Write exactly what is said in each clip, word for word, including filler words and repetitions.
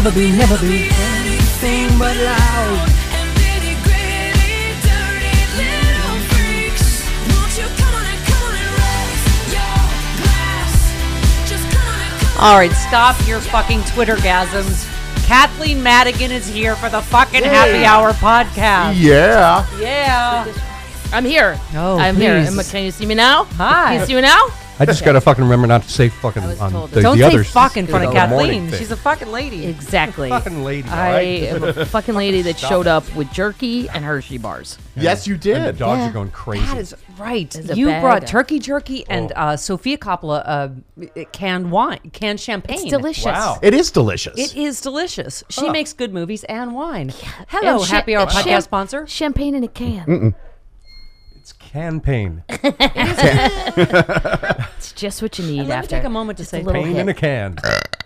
never be, never be anything but loud. All right, stop your fucking Twittergasms. Kathleen Madigan is here for the fucking Yay. Happy Hour podcast. Yeah. Yeah. I'm here. Oh, I'm please. here. Am- Can you see me now? Hi. Can you see me now? I just gotta fucking remember not to say fucking on the, Don't the say others. fuck in front of Kathleen. Thing. She's a fucking lady. Exactly. Fucking lady. I right? am a fucking lady that Stop showed it. up with jerky and Hershey bars. Yes, you And the did. dogs Yeah. are going crazy. That is right. There's a You bag brought of- turkey jerky and Oh. uh, Sophia Coppola uh, canned wine, canned champagne. It's delicious. Wow. It is delicious. It is delicious. She Oh. makes good movies and wine. Hello, And cha- Happy Hour and podcast champ- sponsor. Champagne in a can. It's campaign. It's just what you need And let me after. take a moment to say little Pain hit. in a can.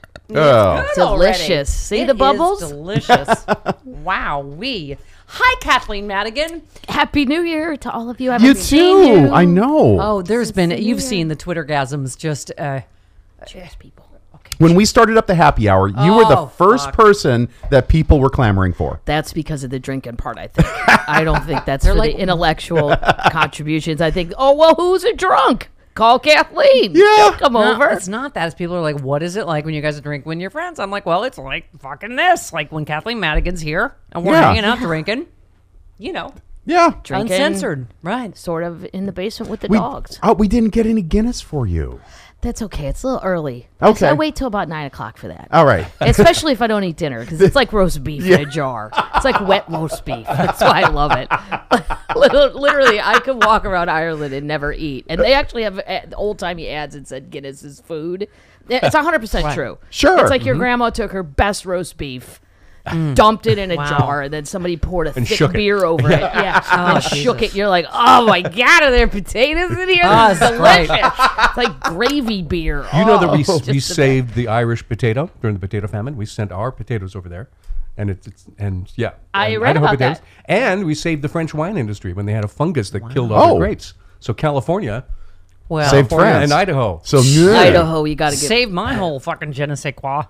Oh. Delicious. See the bubbles? Delicious. Wow, we. Hi, Kathleen Madigan. Happy New Year to all of you. I haven't You seen too. you. I know. Oh, there's Since been the you've year. seen the Twittergasms. Just uh, Cheers, people. When we started up the happy hour, you were the Oh, first fuck. person that people were clamoring for. That's because of the drinking part, I think. I don't think that's for like- the intellectual contributions. I think, oh, well, who's a drunk? Call Kathleen. Yeah. She'll come no, over. it's not that. It's people are like, what is it like when you guys drink when you're friends? I'm like, well, it's like fucking this. Like when Kathleen Madigan's here and we're Yeah. hanging out drinking. You know, Yeah. Drinking, uncensored, right? Sort of in the basement with the We, dogs. oh, we didn't get any Guinness for you. That's okay. It's a little early. Okay. I wait till about nine o'clock for that. All right. Especially if I don't eat dinner, because it's like roast beef in a jar. It's like wet roast beef. That's why I love it. Literally, I could walk around Ireland and never eat. And they actually have old timey ads that said Guinness is food. It's one hundred percent Right. true. Sure. It's like your grandma took her best roast beef, dumped it in a Wow. jar, and then somebody poured a And thick shook it. beer over it. Yeah, Oh, and shook it. You're like, oh my god, are there potatoes in here? Oh, This is it's great. delicious. It's like gravy beer. You know that we, Oh, we just the saved the Irish potato during the potato famine. We sent our potatoes over there. And it's, it's and yeah. I and read Idaho about potatoes. that. And we saved the French wine industry when they had a fungus that killed all Oh. their grapes. So California, Well, Saved California France. and Idaho. So yeah. Idaho, you got to get save my whole fucking je ne sais quoi.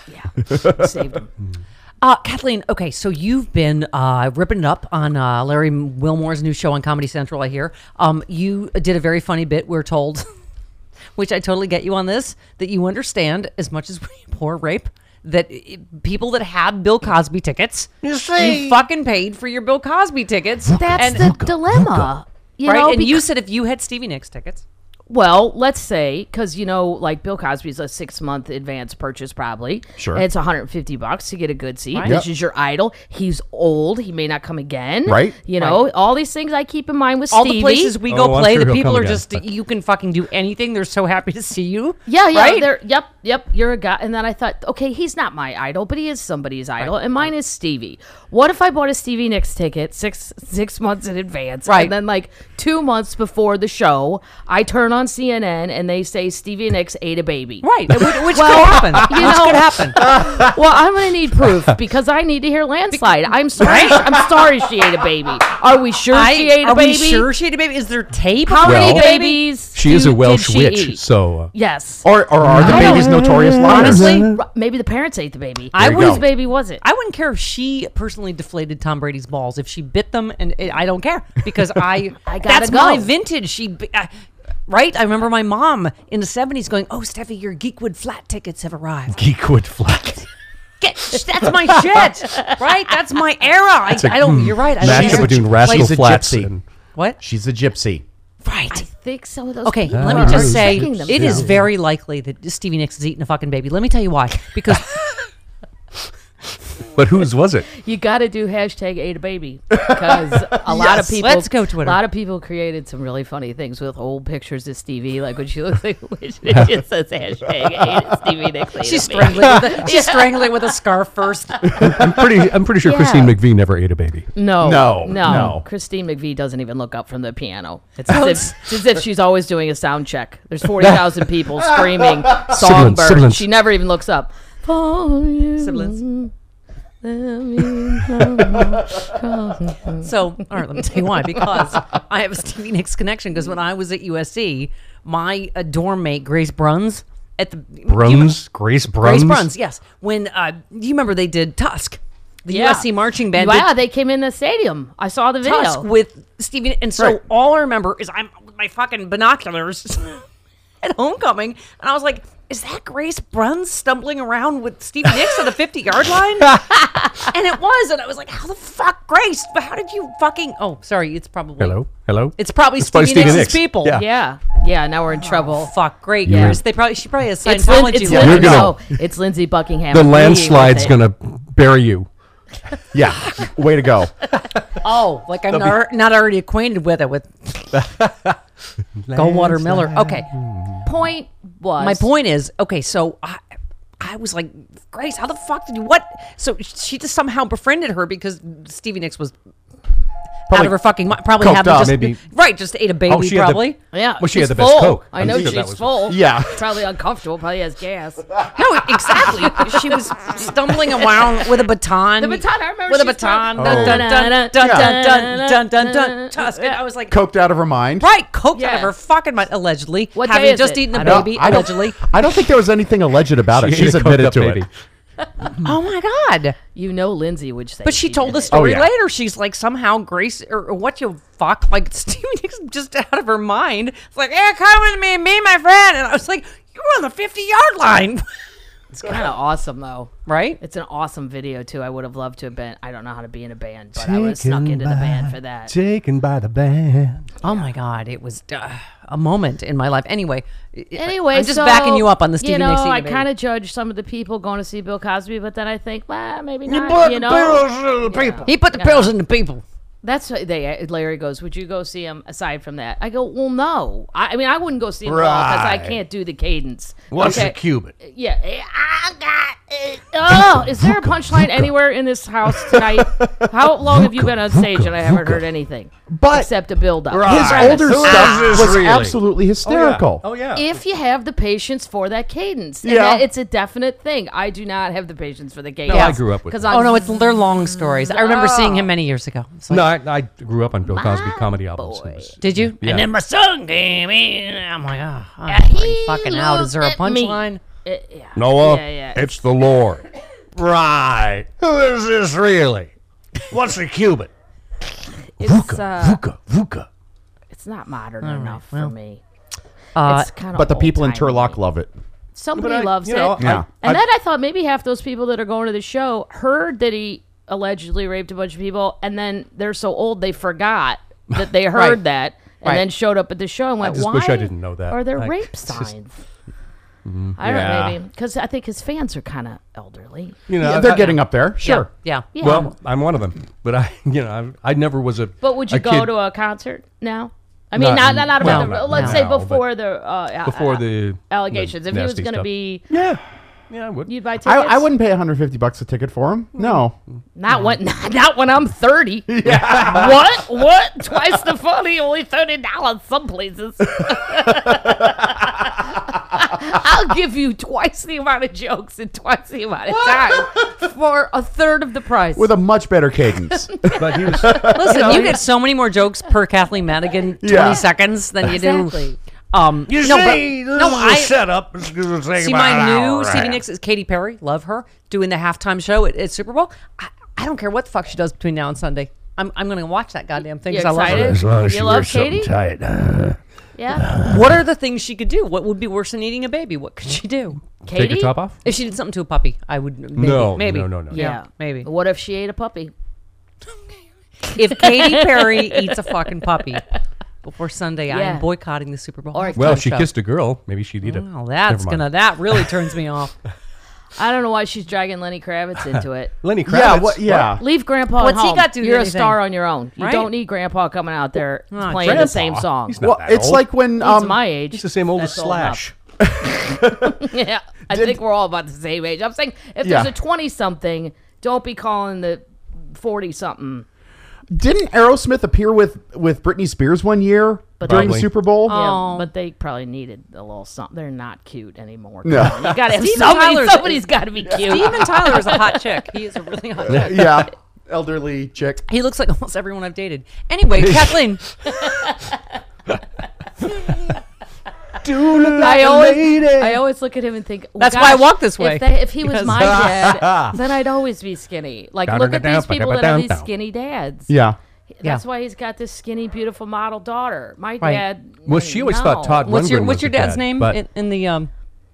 saved them. Uh, Kathleen, okay, so you've been uh, ripping it up on uh, Larry Wilmore's new show on Comedy Central, I hear. Um, you did a very funny bit, we're told, which I totally get you on this, that you understand as much as we poor rape, that i- people that have Bill Cosby tickets, you, fucking paid for your Bill Cosby tickets. That's and, the dilemma. You right? know, and you becau- said if you had Stevie Nicks tickets. well, let's say, because, you know, like Bill Cosby's a six month advance purchase, probably. Sure. And it's one hundred fifty bucks to get a good seat. Right. This Yep. is your idol. He's old. He may not come again. Right. You know, all these things I keep in mind with All Stevie. the places we Oh, go I'm play, sure the he'll people come are again, just, but- you can fucking do anything. They're so happy to see you. Yeah, yeah. Right? They're, yep, yep. You're a guy. And then I thought, okay, he's not my idol, but he is somebody's idol, and mine is Stevie. What if I bought a Stevie Nicks ticket six six months in advance, Right. and then like two months before the show, I turn on C N N and they say Stevie Nicks ate a baby. Right, which, which Well, could happen. you which know- could happen. Well, I'm gonna need proof because I need to hear landslide. I'm sorry. I'm sorry she ate a baby. Are we sure I, she ate a are baby? we sure she ate a baby? Is there tape? How of many the Well, babies? She is do- a Welsh did she witch, eat? so uh, Yes. Or, or are the I don't- babies notorious liars? Honestly, r- maybe the parents ate the baby. I you Whose go. baby was it? I wouldn't care if she personally deflated Tom Brady's balls. If she bit them, and it, I don't care because I, I gotta that's my go. vintage. She, bi- I, right? I remember my mom in the seventies going, "Oh, Steffi, your Geekwood Flat tickets have arrived." Geekwood Flat. Get, that's my shit, right? That's my era. I, like, I don't. You're right. I don't Mashup care. between Rascal She's a Flats gypsy. and What? She's a gypsy. Right. I think some of those. Okay, people let me are just say, tricking it is themselves. very likely that Stevie Nicks has eaten a fucking baby. Let me tell you why. Because But whose was it? You got to do hashtag ate a baby because a lot of Yes. people. Let's go Twitter. A lot of people created some really funny things with old pictures of Stevie, like when she looks like which it just says hashtag ate Stevie Nicks. ate she's a baby. strangling. With a, she's strangling with a scarf first. I'm pretty. I'm pretty sure Yeah. Christine McVie never ate a baby. No, No, no, no. Christine McVie doesn't even look up from the piano. It's as, if, it's as if she's always doing a sound check. There's forty thousand people screaming songbird. sibilance. She never even looks up. For you, Sibilance. let me know. So, all right, let me tell you why. Because I have a Stevie Nicks connection. Because when I was at U S C, my uh, dorm mate, Grace Bruns, at the Bruns, Grace Bruns. Grace Bruns, yes. When uh, you remember they did Tusk, the Yeah. U S C marching band. Wow, did they came in the stadium. I saw the video. Tusk with Stevie, and so Right. all I remember is I'm with my fucking binoculars at homecoming, and I was like, "Is that Grace Bruns stumbling around with Stevie Nicks at the fifty yard line?" And it was, and I was like, "How the fuck, Grace? How did you fucking?" Oh, sorry, it's probably Hello, hello. It's probably It's probably Stevie Stevie Nicks' Nicks. people. Yeah. Yeah, yeah. Now we're in trouble. Oh, fuck, great, Yeah. Grace. They probably she probably has It's, Lin- Scientology. it's, left. Lin- You're no, gonna- it's Lindsey Buckingham. The agreeing landslide's with it. gonna bury you. Yeah. Way to go. Oh, like I'm not, not already acquainted with it with Goldwater Miller. Okay. Point was My point is, okay, so I, I was like, Grace, how the fuck did you what? So she just somehow befriended her because Stevie Nicks was out Probably of her fucking mind. Probably coked having up. just Maybe- right, just ate a baby. Oh, she had the- probably. Yeah, Well, she had she's the best full. Coke. I I'm know sure that she's was- full. Yeah. Probably uncomfortable. Probably has gas. No, exactly. She was stumbling around with a baton. The baton, I remember with a she's baton. talking- Dun, dun, dun, dun, Yeah. dun, dun, dun, dun, dun, Tusk. And I was like, Coked out of her mind. right, coked out Yeah. of her fucking mind, allegedly. What day having is just it? eaten a I don't- baby, I don't- allegedly. I don't think there was anything alleged about it. She She's ate a coked admitted up to baby. it. Oh my God. You know, Lindsay would say. But she told did the it. story yeah. later. She's like, somehow Grace, or, or what you fuck, like Stevie Nicks just out of her mind. It's like, yeah, come with me and be my friend. And I was like, you're on the fifty yard line. It's kind of awesome though. Right? It's an awesome video too. I would have loved to have been. I don't know how to be in a band, but I would have snuck into the band for that. Taken by the band. Oh my God. It was uh, a moment in my life. Anyway. Anyway, I'm just so, backing you up on the Stevie You know, Nicks eating I a baby. kind of judge some of the people going to see Bill Cosby, but then I think, well, maybe not. You know, He put the pills in the people. that's what they. Larry goes, "Would you go see him?" Aside from that, I go, "Well, no. I, I mean, I wouldn't go see him because I Right. can't do the cadence." What's Okay. a cubit? Yeah. I got it. Oh, is there a punchline anywhere in this house tonight? How long have you been on stage and I haven't heard anything But except a build up? his older stuff was absolutely hysterical. Oh yeah. If you have the patience for that cadence, and Yeah. that it's a definite thing. I do not have the patience for the cadence. No, I grew up with because it. Oh no, it's they're long stories. I remember seeing him many years ago. It's like, No, I, I grew up on Bill Cosby comedy albums. boy. It was- did you? Yeah. And then my son came in. I'm like, oh, I'm pretty fucking out. Is there a looked at me. punchline? Uh, yeah. Noah, Yeah, yeah. it's the Lord. Right. Who is this really? What's a cubit? It's, uh, Vuka, vuka. it's not modern enough well. for me. Uh, It's kind of. But the people in Turlock love it. Somebody But I- loves you it. know, I- Yeah. And I- then I thought maybe half those people that are going to the show heard that he allegedly raped a bunch of people, and then they're so old they forgot that they heard Right. that, and Right. then showed up at the show and went, just "Why wish I didn't know that. Are there Like, rape it's just- signs?" I don't Yeah. know, maybe because I think his fans are kind of elderly. You know, Yeah, they're I- getting up there. Sure. Yeah. Yeah. Well, I'm one of them, but I, you know, I, I never was a. But would you a go kid to a concert now? I mean, Not- not not, not well, about the. no, Let's no, say but before the uh, before uh, the allegations. the If he was nasty going to stuff. be, Yeah, yeah, I would. you'd buy I, tickets. I wouldn't pay one hundred fifty bucks a ticket for him. No. Not when not, not when I'm thirty. What? What? Twice the money, only thirty dollars some places. I'll give you twice the amount of jokes and twice the amount of time for a third of the price. With a much better cadence. But he was. Listen, you get so many more jokes per Kathleen Madigan twenty Yeah. seconds than you do. Exactly. Um, You no, see, but, this no, is a I setup. It's gonna take see about my an new hour. Stevie Nicks is Katy Perry. Love her doing the halftime show at, at Super Bowl. I, I don't care what the fuck she does between now and Sunday. I'm I'm gonna watch that goddamn thing You because I love her. excited? As long as You she love wears something Katie? tight. Uh, Yeah. What are the things she could do? What would be worse than eating a baby? What could she do? take Katie? your top off. If she did something to a puppy, I would maybe. No, maybe. no, no, no. Yeah. maybe. What if she ate a puppy? If Katy Perry eats a fucking puppy before Sunday, I Yeah. am boycotting the Super Bowl. Or- halftime Well, if she show. kissed a girl, maybe she'd eat it. Well, that's Never mind. gonna that really turns me off. I don't know why she's dragging Lenny Kravitz into it. Lenny Kravitz. yeah. What, yeah. Leave Grandpa What's at he home. got to do You're a anything? star on your own. You Right? don't need Grandpa coming out there Ah, playing the Grandpa. same song. He's not Well, that it's old. like when He's um, my age. He's the same old as That's old enough. Slash. Yeah, I think we're all about the same age. I'm saying if Yeah. there's a twenty-something, don't be calling the forty-something. didn't Aerosmith appear with with Britney Spears one year But during the Probably. Super Bowl? Yeah, Oh. but they probably needed a little something. They're not cute anymore. No. Come on, you gotta have Steven somebody. Tyler's- Somebody's got to be cute. Steven Tyler is a hot chick. He is a really hot chick. Yeah. Elderly chick. He looks like almost everyone I've dated. Anyway, Kathleen. do look like I a always, lady. I always look at him and think, well, That's why I gosh, walk this way, If, they, if he was because- my dad, then I'd always be skinny. Like, look at these people that have these Down. skinny dads. Yeah. That's Yeah. why he's got this skinny, beautiful model daughter. My Right. dad. Well, she always no. thought Todd What's your Lundgren What's was your the dad's dad, name but- in, in the um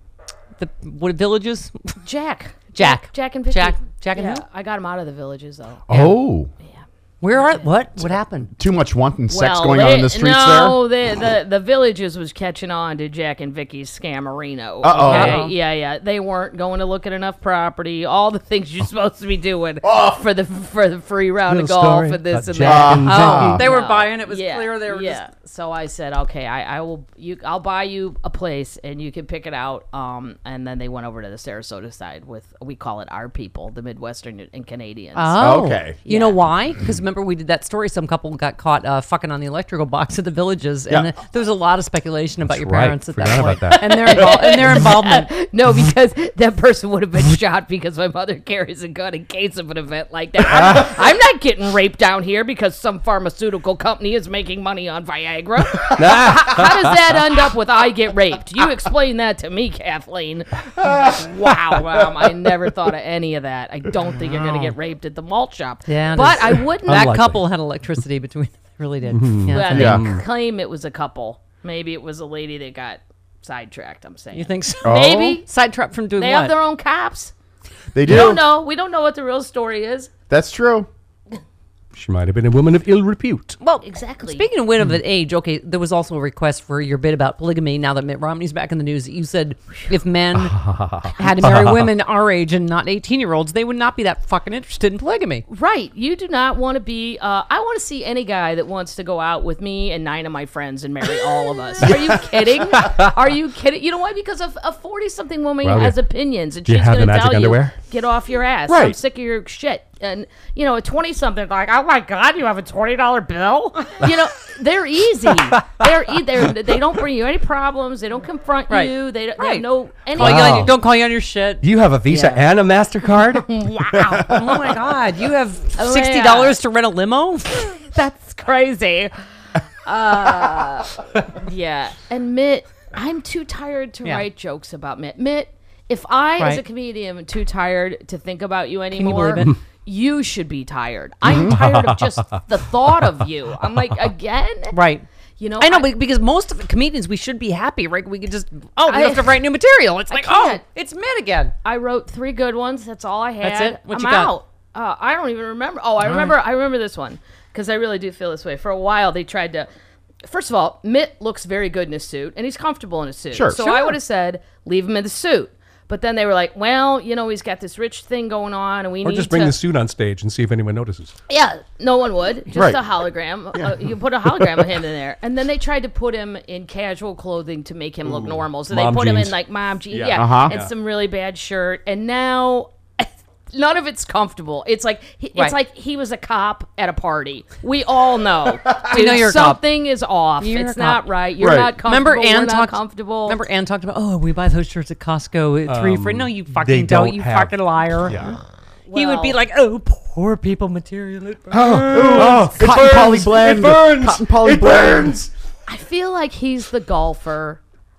the what villages? Jack. Jack. Jack and Vicky. Jack. Jack and yeah, who? I got him out of the villages though. Oh. Where are what? What happened? Too much wanton sex Well, going they, on in the streets no, the, the the villages was catching on to Jack and Vicky's scammerino. Uh-oh. okay? Uh-oh. Yeah, yeah. They weren't going to look at enough property. All the things you're supposed to be doing for the for the free round of Little golf story and this about and Jack that. and Uh-huh. Vicky. They were No. buying. It was Yeah, clear they were yeah. just. So I said, okay, I, I will. You, I'll buy you a place and you can pick it out. Um, and then they went over to the Sarasota side with we call it our people, the Midwestern and Canadians. Oh, Okay. You know Yeah. why? Because remember we did that story. Some couple got caught uh, fucking on the electrical box at the villages, and Yeah. uh, there was a lot of speculation about your right. parents at that Forgot point about that. and their invol- and their involvement. No, because that person would have been shot because my mother carries a gun in case of an event like that. I'm, I'm not getting raped down here because some pharmaceutical company is making money on Viagra. How does that end up with I get raped? You explain that to me, Kathleen. Wow, Mom, I never thought of any of that. I don't think you're going to get raped at the malt shop. Yeah, it but is. I wouldn't. That Unlikely. couple had electricity between. Them. They really did. Yeah, Well, that's they right. Yeah. claim it was a couple. Maybe it was a lady that got sidetracked. I'm saying. You think so? Oh. Maybe Sidetracked from doing they what? have their own cops. They We do. don't know. We don't know what the real story is. That's true. She might have been a woman of ill repute. Well, Exactly. Speaking of women of age, okay, there was also a request for your bit about polygamy. Now that Mitt Romney's back in the news, you said if men had to marry women our age and not eighteen-year-olds, they would not be that fucking interested in polygamy. Right. You do not want to be. Uh, I want to see any guy that wants to go out with me and nine of my friends and marry all of us. Are you kidding? Are you kidding? You know why? Because of a forty-something woman Well, has yeah. opinions, and Do you she's have going the to magic tell underwear? you, "Get off your ass. I'm Right. sick of your shit." And you know, a twenty-something like, "Oh my God, you have a twenty dollar bill." You know, they're easy. They're, e- they're they don't bring you any problems. They don't confront Right. you. They, don't- they Right. have no any. Call you on Wow. your- don't call you on your shit. Do you have a Visa Yeah. and a MasterCard? Wow. Oh my God, you have Oh, sixty yeah. dollars to rent a limo? That's crazy. Uh, yeah. And Mitt, I'm too tired to Yeah. write jokes about Mitt. Mitt, if I, as a Right. comedian, am too tired to think about you you anymore, believe it? you should be tired. I'm tired of just the thought of you. I'm like, again? Right. You know, I know, but because most of the comedians, we should be happy, right? We could just, oh, we I- have to write new material. It's I like, oh, can't. it's Mitt again. I wrote three good ones. That's all I had. That's it? What I'm you got? out. Uh, I don't even remember. Oh, I remember. I remember this one because I really do feel this way. For a while, they tried to. First of all, Mitt looks very good in his suit, and he's comfortable in his suit. Sure. So Sure. I would have said, leave him in the suit. But then they were like, well, you know, he's got this rich thing going on, and we Or need just bring to. the suit on stage and see if anyone notices. Yeah, no one would. Just Right. a hologram. Uh, you put a hologram of him in there, and then they tried to put him in casual clothing to make him look normal. So Mom they put him jeans. in like mom jeans, Yeah. yeah, Uh-huh. and Yeah. some really bad shirt. And now none of it's comfortable. It's like he, it's Right. like he was a cop at a party. We all know. We know Dude, you're a cop. something is off. You're it's a not cop. right. You're Right. not comfortable. Remember Ann We're not talked. comfortable. Remember Ann talked about, oh, we buy those shirts at Costco at three for. No, you fucking they don't. don't You have- fucking liar. Yeah. He would be Well- like, oh, poor people material. It burns." Oh, cotton poly blend. It burns. Cotton poly It blend. burns. I feel like he's the golfer,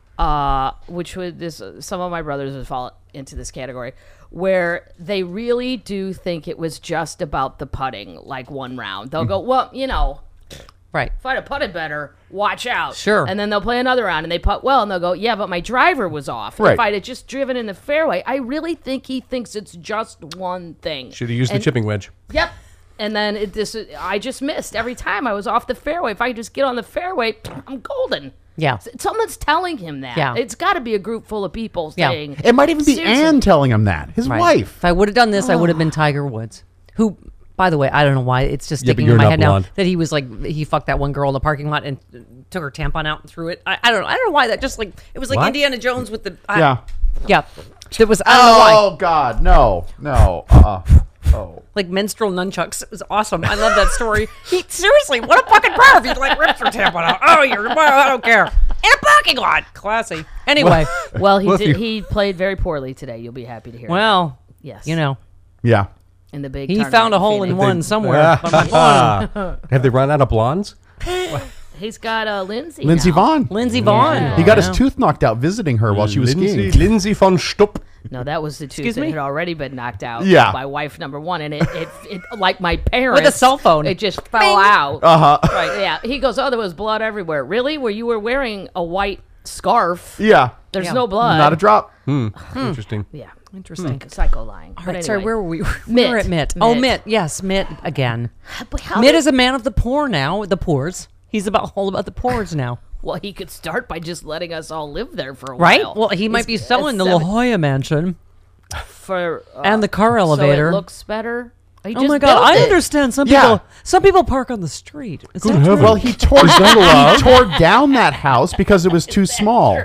uh, which would this some of my brothers would fall into this category, where they really do think it was just about the putting, like one round. They'll go, well, you know, Right. if I'd have putted better, watch out. Sure. And then they'll play another round and they putt well, and they'll go, yeah, but my driver was off. Right. If I'd have just driven in the fairway, I really think he thinks it's just one thing. Should have used And- the chipping wedge. Yep. And then it, this, I just missed every time I was off the fairway. If I could just get on the fairway, I'm golden. Yeah. Someone's telling him that. Yeah. It's got to be a group full of people Yeah. saying. It might even be Seriously. Ann telling him that. His Right. wife. If I would have done this, I would have been Tiger Woods, who, by the way, I don't know why it's just Yeah, but sticking you're in my not head blonde. now that he was like he fucked that one girl in the parking lot and took her tampon out and threw it. I, I don't know. I don't know why that just like it was like What? Indiana Jones with the I, Yeah. yeah. It was I don't know why. Oh God, no, no. Uh, oh. Like menstrual nunchucks. It was awesome. I love that story. He seriously, what a fucking perv. He like rips her tampon out. Oh, you're I don't care. In a parking lot. Classy. Anyway, Well, he Well, if did. you- He played very poorly today. You'll be happy to hear. well, yes. you know, Yeah. in the big. he tournament found a in hole in Phoenix. one somewhere. But I'm like, oh, Have they run out of blondes? He's got uh, Lindsay. Lindsey now. Vaughn. Lindsey Vaughn. Yeah. He got his Yeah. tooth knocked out visiting her while she was Lindsay, skiing. Lindsay von Stupp. No, that was the tooth Excuse that me? had already been knocked out Yeah. by wife number one, and it, it, it like my parents With a cell phone. It just fell out. Uh huh. Right? Yeah. He goes, "Oh, there was blood everywhere." Really? Where you were wearing a white scarf? Yeah. There's Yeah. no blood. Not a drop. Interesting. Yeah. Interesting. Psycho lying. All But right, sorry, anyway. where were we? We Mitt. were at Mitt. Oh, Mitt. Mitt. Yes, Mitt again. But how Mitt did- is a man of the poor now. The poors. He's about all about the poors now, Well, he could start by just letting us all live there for a right? while. Well, he might be He's- selling the uh, La seven- Jolla mansion for uh, and the car elevator. So it looks better. He Oh just my God! built I it. understand some Yeah. people. Some people park on the street. Is that true? Well, he tore, he tore down that house because it was too small.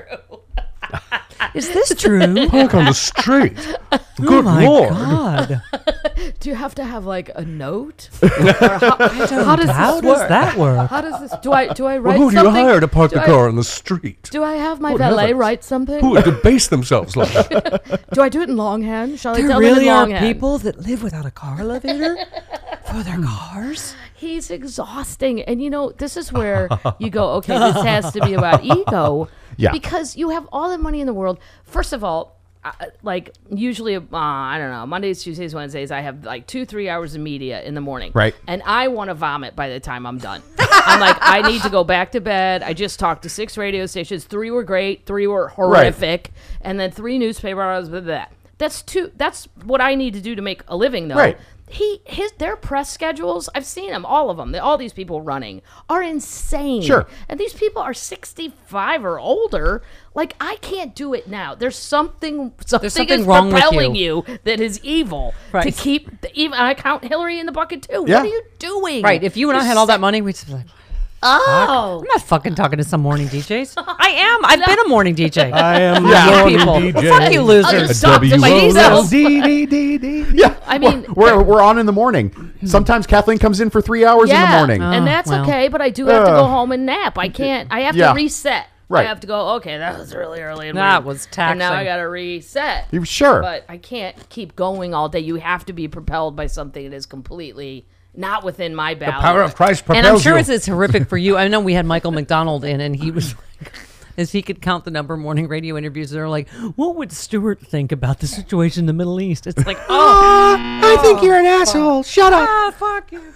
Is this true? Park on the street. Oh Good my lord. God! Do you have to have like a note? Or how, how does How this does work? that work? How does this? Do I do I Well, write who do you something? hire to park do the I, car on the street? Do I have my Good valet heavens. write something? Who would debase themselves like that? Do I do it in longhand? Shall I There tell really them are in longhand? people that live without a car elevator for their cars. He's exhausting, and you know this is where you go. Okay, this has to be about ego, Yeah. because you have all the money in the world. First of all. Uh, like usually, uh, I don't know, Mondays, Tuesdays, Wednesdays, I have like two, three hours of media in the morning. Right. And I want to vomit by the time I'm done. I'm like, I need to go back to bed. I just talked to six radio stations. Three were great. Three were horrific. And then three newspaper hours with that. That's two. That's what I need to do to make a living, though. Right. He his their press schedules, I've seen them, all of them. They, all these people running are insane. Sure. And these people are sixty-five or older. Like, I can't do it now. There's something something, something is wrong with propelling you. that is evil to Right. keep the, even I count Hillary in the bucket too. Yeah. What are you doing? Right. If you and I had all that money, we'd just be like, Oh. I'm not fucking talking to some morning D Js. I am. I've been a morning D J. I am Yeah. the morning People. D J. Fuck you, losers. I'll just A talk to myself. W O L D D D D. Yeah. I mean, we're, we're on in the morning. Sometimes Kathleen comes in for three hours yeah, in the morning. Uh, and that's well. okay, but I do have to go Ugh. home and nap. I can't. I have Yeah. to reset. Right. I have to go, okay, that was really early. And That weird. was And now I taxing. got to reset. You sure? But I can't keep going all day. You have to be propelled by something that is completely not within my The bounds. power of Christ propels And I'm sure you. it's, it's horrific for you. I know we had Michael McDonald in, and he was like, as he could count the number of morning radio interviews, they're like, what would Stewart think about the situation in the Middle East? It's like, oh, I think you're an asshole. Shut up. ah, fuck you.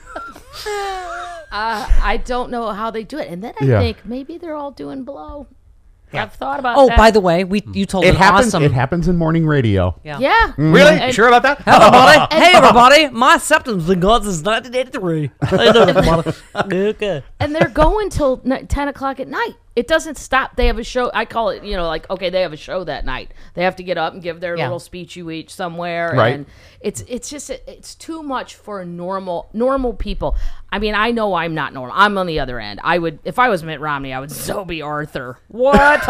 Uh, I don't know how they do it. And then I Yeah. think maybe they're all doing blow. I've thought about Oh, that. by the way, we you told It an happens. awesome. It happens in morning radio. Yeah. Yeah. Really? And- You sure about that? Everybody, hey everybody, my septum's been gone since nineteen eighty-three. How you doing, everybody? Okay. And they're going till n- ten o'clock at night. It doesn't stop. They have a show. I call it, you know, like, okay, they have a show that night. They have to get up and give their Yeah. little speech you each somewhere. Right. And it's it's just, it's too much for normal normal people. I mean, I know I'm not normal. I'm on the other end. I would, if I was Mitt Romney, I would so be Arthur. What?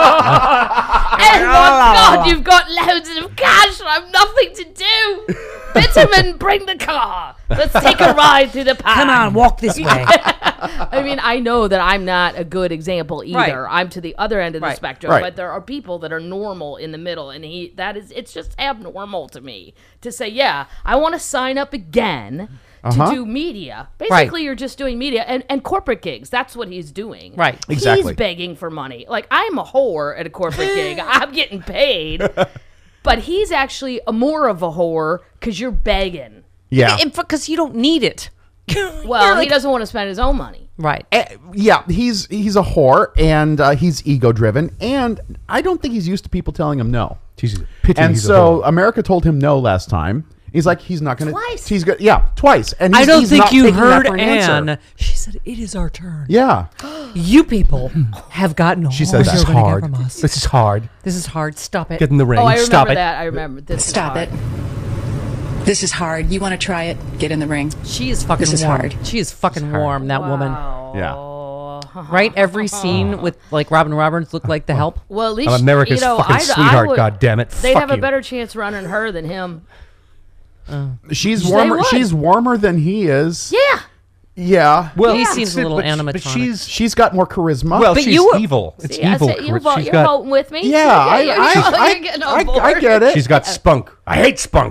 Oh my God, you've got loads of cash and I've nothing to do. Bitterman, bring the car. Let's take a ride through the park. Come on, walk this way. I mean, I know that I'm not a good example either. Right. I'm to the other end of the Right. spectrum, Right. but there are people that are normal in the middle, and he that is it's just abnormal to me to say, yeah, I want to sign up again Uh-huh. to do media. Basically, you're just doing media and, and corporate gigs. That's what he's doing. Right. Exactly. He's begging for money. Like, I'm a whore at a corporate gig. I'm getting paid. But he's actually a more of a whore because you're begging. Yeah. Because you don't need it. Well, he doesn't want to spend his own money. Right. Eh, yeah, he's he's a whore and uh, he's ego driven, and I don't think he's used to people telling him no. He's a pity And he's a so whore. America told him no last time. He's like, he's not going to. Twice. He's good. Yeah, twice. And he's, I don't he's think not you taking that heard for an answer. Anne. She said, it is our turn. Yeah. You people have gotten all She said you're that. This is gonna get hard. from us. This is hard. This is hard. Stop it. Get in the ring. Oh, I remember Stop it. that. I remember. This is Stop hard. it. This is hard. You want to try it? Get in the ring. She is fucking This is warm. hard. She is fucking warm, that woman. Yeah. Right? Every scene with like Robin Roberts looked like the help. Well, at least I'm America's you know, fucking I, sweetheart, I would, goddammit. They'd Fuck have a you. better chance running her than him. She's They warmer. would. She's warmer than he is. Yeah. Yeah. Well, He it's- seems a little but, animatronic. But she's She's got more charisma. well, But she's you- evil. It's See, I evil. said, you Chris. vote, She's you're got voting with me. yeah, I, you're, I, you're I, getting I, on board. I get it. she's got spunk. I hate spunk.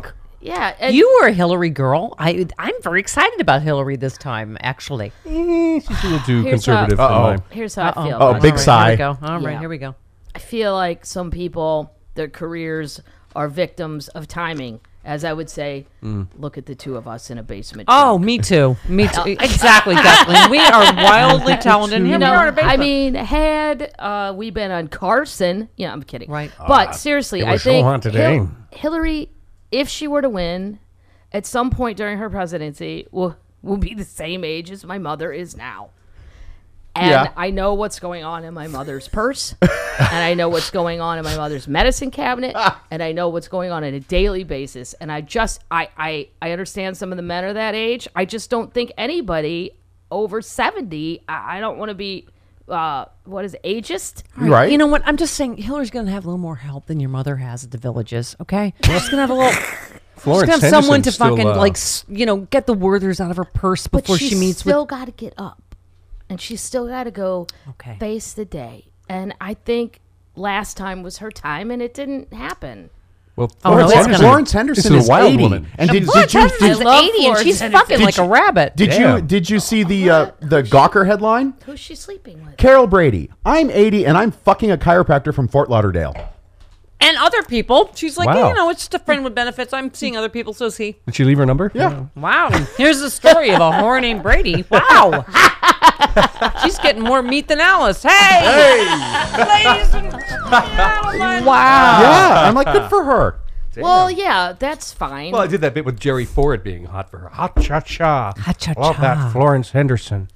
Yeah. And You were a Hillary girl. I I'm very excited about Hillary this time. Actually. Eh, she's a little too Here's conservative how- for Uh-oh. mine. here's how I feel. Oh, about big it. sigh. Here we go. All right, Yeah. here we go. I feel like some people, their careers are victims of timing. As I would say, look at the two of us in a basement. Oh, me too. Me too. Exactly, Kathleen. We are wildly talented. Here You we know, are in a I basement. mean, had uh, we been on Carson, yeah, I'm kidding. Right. But seriously, it I was so think hot today. Hil- Hillary, if she were to win, at some point during her presidency, will will be the same age as my mother is now. And Yeah. I know what's going on in my mother's purse, and I know what's going on in my mother's medicine cabinet, and I know what's going on on a daily basis. And I just, I, I, I understand some of the men are that age. I just don't think anybody over seventy. I, I don't want to be, uh, what is it, ageist? Right. You know what? I'm just saying Hillary's going to have a little more help than your mother has at the Villages, okay? She's going to have a little... Florence She's going to have someone to Henderson's still, fucking, uh, like, s- you know, get the Werthers out of her purse But before she's she meets still with... got to get up, and she's still got to go Okay. face the day. And I think last time was her time, and it didn't happen. Well, Oh, no, Florence it's Henderson, gonna- Florence Henderson this is a wild eighty. woman. And did, Florence did you Henderson's did, love eighty and Florence she's Henderson. fucking Did like you- a rabbit. did you Damn. did you see the uh, the Gawker headline? Who's she sleeping with? Carol Brady. I'm eighty and I'm fucking a chiropractor from Fort Lauderdale. And other people. She's like, Wow. yeah, you know, it's just a friend with benefits. I'm seeing other people, so is he. Did she leave her number? Yeah. Wow. Here's the story of a whore named Brady. Wow. She's getting more meat than Alice. Hey! Ladies and gentlemen. Wow. Yeah, I'm like, good for her. Well, yeah, that's fine. Well, I did that bit with Jerry Ford being hot for her. Hot cha cha. Hot cha Love cha. that Florence Henderson.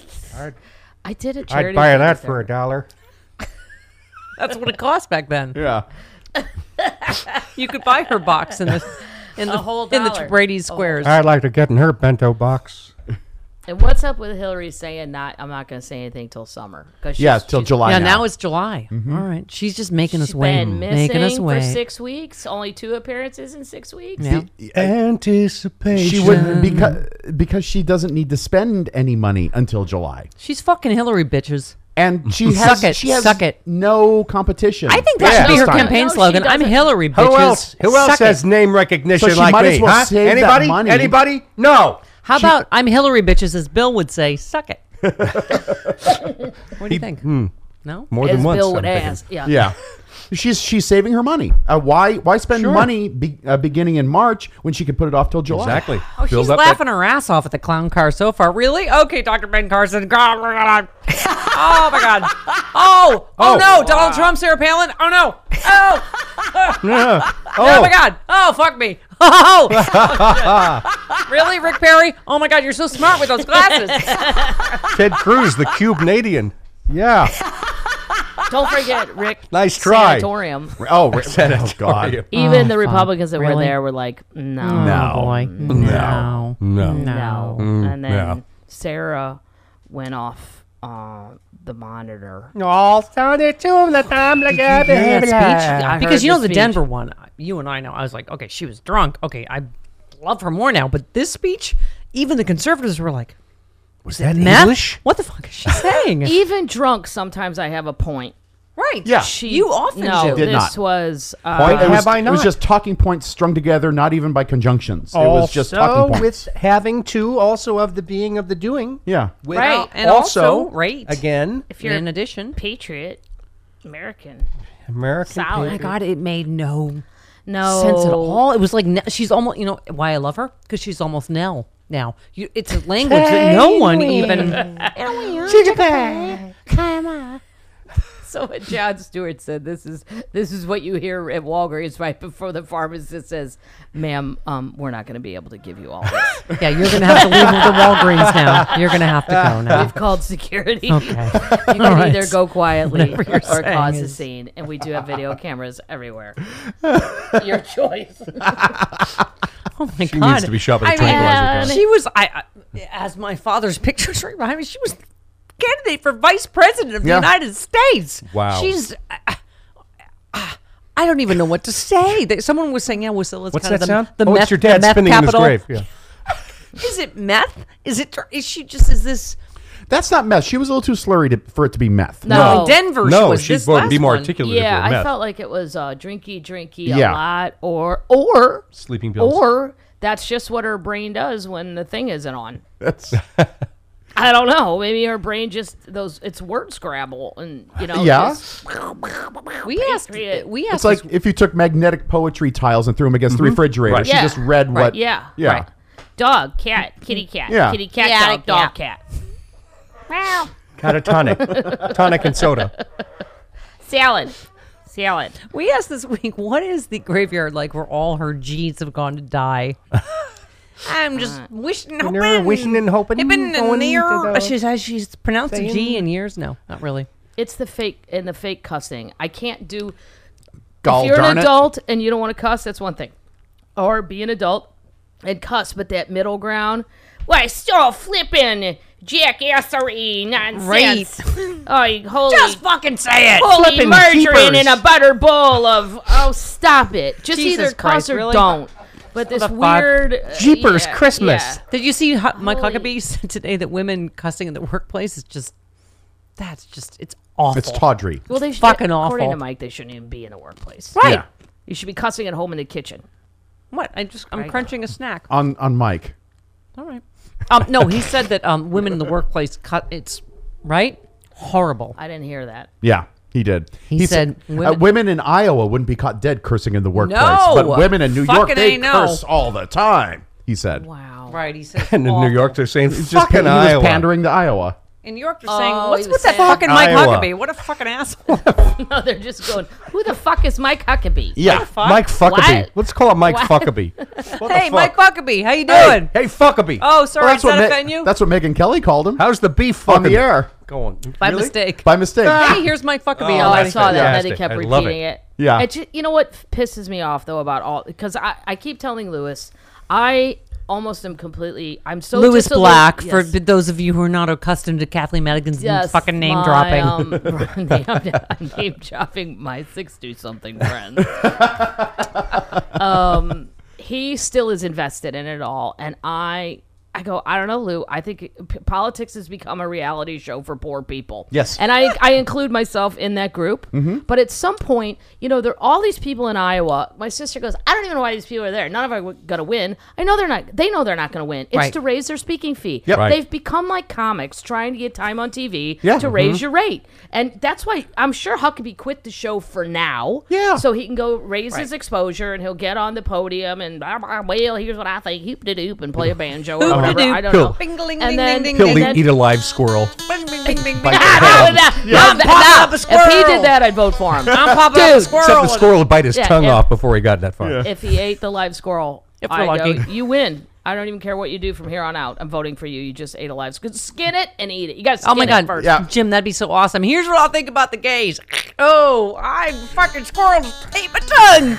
I did a I'd charity. buy that fundraiser. for a dollar. That's what it cost back then. Yeah. You could buy her box in the in the whole in the dollar. Brady squares. I'd like to get in her bento box. And what's up with Hillary saying not? I'm not going to say anything till summer. Cause Yeah, she's- till she's- July Yeah, now. now it's July. All right, she's just making She's us wait, been making us missing for wait. six weeks. Only two appearances in six weeks. Yeah. Anticipation. She wouldn't because because she doesn't need to spend any money until July. She's fucking Hillary bitches. And she has Suck it, she has suck it. no competition. I think that Yeah. should be her This time. campaign No, she slogan. I'm doesn't. Hillary bitches. Who else? Who else Suck has it. name recognition So she like might me? as well huh? save that Anybody? money. Anybody? No. How about I'm Hillary bitches, as Bill would say, suck it. What do you think? No? More As than once. Bill I'm would thinking. ask. Yeah. Yeah. She's she's saving her money. Uh, why why spend Sure. money be, uh, beginning in March when she could put it off till July? Exactly. Oh, Build she's up laughing her ass off at the clown car so far. Really? Okay, Doctor Ben Carson. God, we're gonna- oh my God. Oh, oh, Oh, no, Donald Trump, Sarah Palin. Oh no. Oh. That. Oh my God. Oh, fuck me. Oh. Oh, really, Rick Perry? Oh my God, you're so smart with those glasses. Ted Cruz, the Cube-Nadian. Yeah. Don't forget, Rick. Nice try. Sanatorium. Oh, oh God. Even Oh, the fuck. Republicans that were Really? there were like, no, Oh, No. boy. No. No. no. Mm, And then yeah. Sarah went off uh, the monitor. All sounded to the time like Yeah, that speech. I Because heard you know the the speech. Denver one, you and I know. I was like, okay, she was drunk. Okay, I love her more now. But this speech, even the conservatives were like, Was that meth? English? What the fuck is she saying? Even drunk, sometimes I have a point. Right. Yeah. She, You often no, do. Did this not. was uh, Point, it, was, have I it was not? just talking points strung together, not even by conjunctions. It was just Also, talking points. with having to also of the being of the doing. Yeah. Right. And also, right. Again, if you're In a addition. patriot, American. American. Solid. Oh my patriot. God, it made no No sense at all. It was like Ne- she's almost, you know, why I love her because she's almost Nell now. You, it's a language that no one even. So what Jon Stewart said, this is this is what you hear at Walgreens right before the pharmacist says, "Ma'am, um, we're not going to be able to give you all this. Yeah, you're gonna have to leave with the Walgreens now. You're gonna have to go now. We've called security. Okay. You can All right. either go quietly Whatever you're or cause saying a is- scene, and we do have video cameras everywhere. Your choice." Oh my She God. needs to be shopping at I mean, tranquilizer gun. she was. I, I as my father's pictures right behind me. She was candidate for vice president of Yeah. the United States. Wow. She's. Uh, uh, I don't even know what to say. They- Someone was saying, "Yeah, Wassilla's What's kind that of the, sound? the oh, meth, it's your the dad meth spinning capital." in his grave. Yeah. Is it meth? Is it? Is she just? Is this? That's not meth. She was a little too slurry to, for it to be meth. No. In Denver, she No, was she this would last be more one. articulate. Yeah, if it I were meth. felt like it was uh, drinky, drinky a Yeah. lot, or or Sleeping pills. or that's just what her brain does when the thing isn't on. That's I don't know. Maybe her brain just those. It's word scrabble, and you know. Yeah. just- We asked. Patriot. We it's asked. like this- if you took magnetic poetry tiles and threw them against the refrigerator. Right. She Yeah. just read Right, what. yeah. Yeah. Right. Dog, cat, kitty cat, Yeah. kitty cat, Yeah, dog, dog cat. Meow. Catatonic. Tonic and soda. Salad, salad. we asked this week. What is the graveyard like where all her genes have gone to die? I'm just wishing, hoping, You're wishing and hoping, Hoping going near. to the- She's has she's pronounced a G saying- in years. No, not really. It's the fake and the fake cussing. I can't do. Gall if you're darn an it. adult and you don't want to cuss, that's one thing. Or be an adult and cuss, but that middle ground, why, still flipping jackassery nonsense. Oh, you holy, Just fucking say it. holy flippin' margarine jeepers. in a butter bowl of. Oh, stop it! Just Jesus either Christ, cuss or really? don't. But this the fuck? weird uh, Jeepers yeah, Christmas. yeah. Did you see Hu- Mike Holy- Huckabee said today that women cussing in the workplace is just that's just it's awful. It's tawdry. Well, they should, Fucking according awful. to Mike, they shouldn't even be in the workplace. Right. Yeah. You should be cussing at home in the kitchen. What? I just I'm Right. crunching a snack. On on Mike. All right. Um, no, he said that um, women in the workplace cut. It's right. Horrible. I didn't hear that. Yeah, he did. He said uh, women- women in Iowa wouldn't be caught dead cursing in the workplace, No! but women in New York Fucking they A, no. curse all the time. He said. Wow. Right. He said. And in New York, they're saying, He's just fucking he was Iowa. pandering to Iowa. In New York, they're Oh, saying, he "What's was with that saying- fucking Mike Iowa. Huckabee? What a fucking asshole!" No, they're just going, who the fuck is Mike Huckabee? Yeah. fuck? Mike Fuckabee. What? Let's call him Mike What? Fuckabee. What the Hey, fuck? Mike Huckabee, how you Hey, doing? hey, Fuckabee. Oh, sorry, Well, does that Ma- offend you? that's what Megan Kelly called him How's the beef on the Fuckabee air going? By Really? mistake. by mistake. Hey, here's Mike Huckabee. Oh, Oh, I already. saw that, and then he fantastic. kept I love repeating it. it. Yeah. It ju- you know what pisses me off, though, about all... Because I, I keep telling Lewis, I almost am completely... I'm so Lewis disillu- Black, for Yes. those of you who are not accustomed to Kathleen Madigan's Yes, fucking name my, dropping. Um, name, I'm name dropping my sixty-something friends. um, he still is invested in it all, and I, I go, I don't know, Lou. I think p- politics has become a reality show for poor people. Yes. and I, I include myself in that group. Mm-hmm. But at some point, you know, there are all these people in Iowa. My sister goes, I don't even know why these people are there. None of them are going to win. I know they're not. They know they're not going to win. It's Right. to raise their speaking fee. Yep. Right. They've become like comics trying to get time on T V Yeah. to raise your rate. And that's why I'm sure Huckabee quit the show for now. Yeah. So he can go raise his exposure and he'll get on the podium and, blah, blah, well, here's what I think, hoop de doop, and play a banjo or whatever. I don't know. Bing, ling, And ding, then- ding, He'll ding, eat, ding. eat a live squirrel. Bing, bing, bing, bing, Bite bing. the Ah, head. that- I'm that- popping that- up a if he squirrel. did that, I'd vote for him. I'm popping up a Dude. squirrel. Except the squirrel would bite his Yeah, tongue if- off before he got that far. If he ate the live squirrel, If we're I lucky. go, you win. I don't even care what you do from here on out. I'm voting for you. You just ate a live squirrel. Skin it and eat it. You got to skin Oh my it God, first. Yeah. Jim, that'd be so awesome. Here's what I'll think about the gays. Oh, I fucking squirrel just ate my tongue.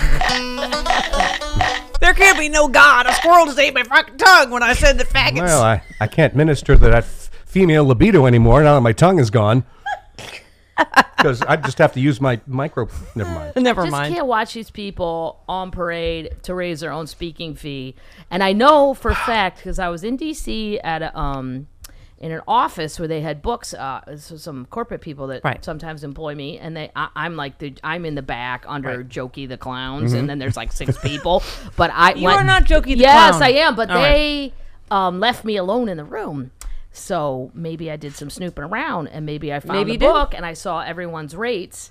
There can't be no God. A squirrel just ate my fucking tongue when I said the faggots. Well, I, I can't minister to that f- female libido anymore now that my tongue is gone. Because I just have to use my micro. Never mind. Never just mind. can't watch these people on parade to raise their own speaking fee. And I know for a fact because I was in D C at a, um in an office where they had books. Uh, so some corporate people that Right. sometimes employ me, and they I, I'm like the I'm in the back under Jokey the clowns, and then there's like six people. But I You went, are not Jokey the yes, clown. I am. But All they um, left me alone in the room. So maybe I did some snooping around, and maybe I found Maybe the you did. book, and I saw everyone's rates.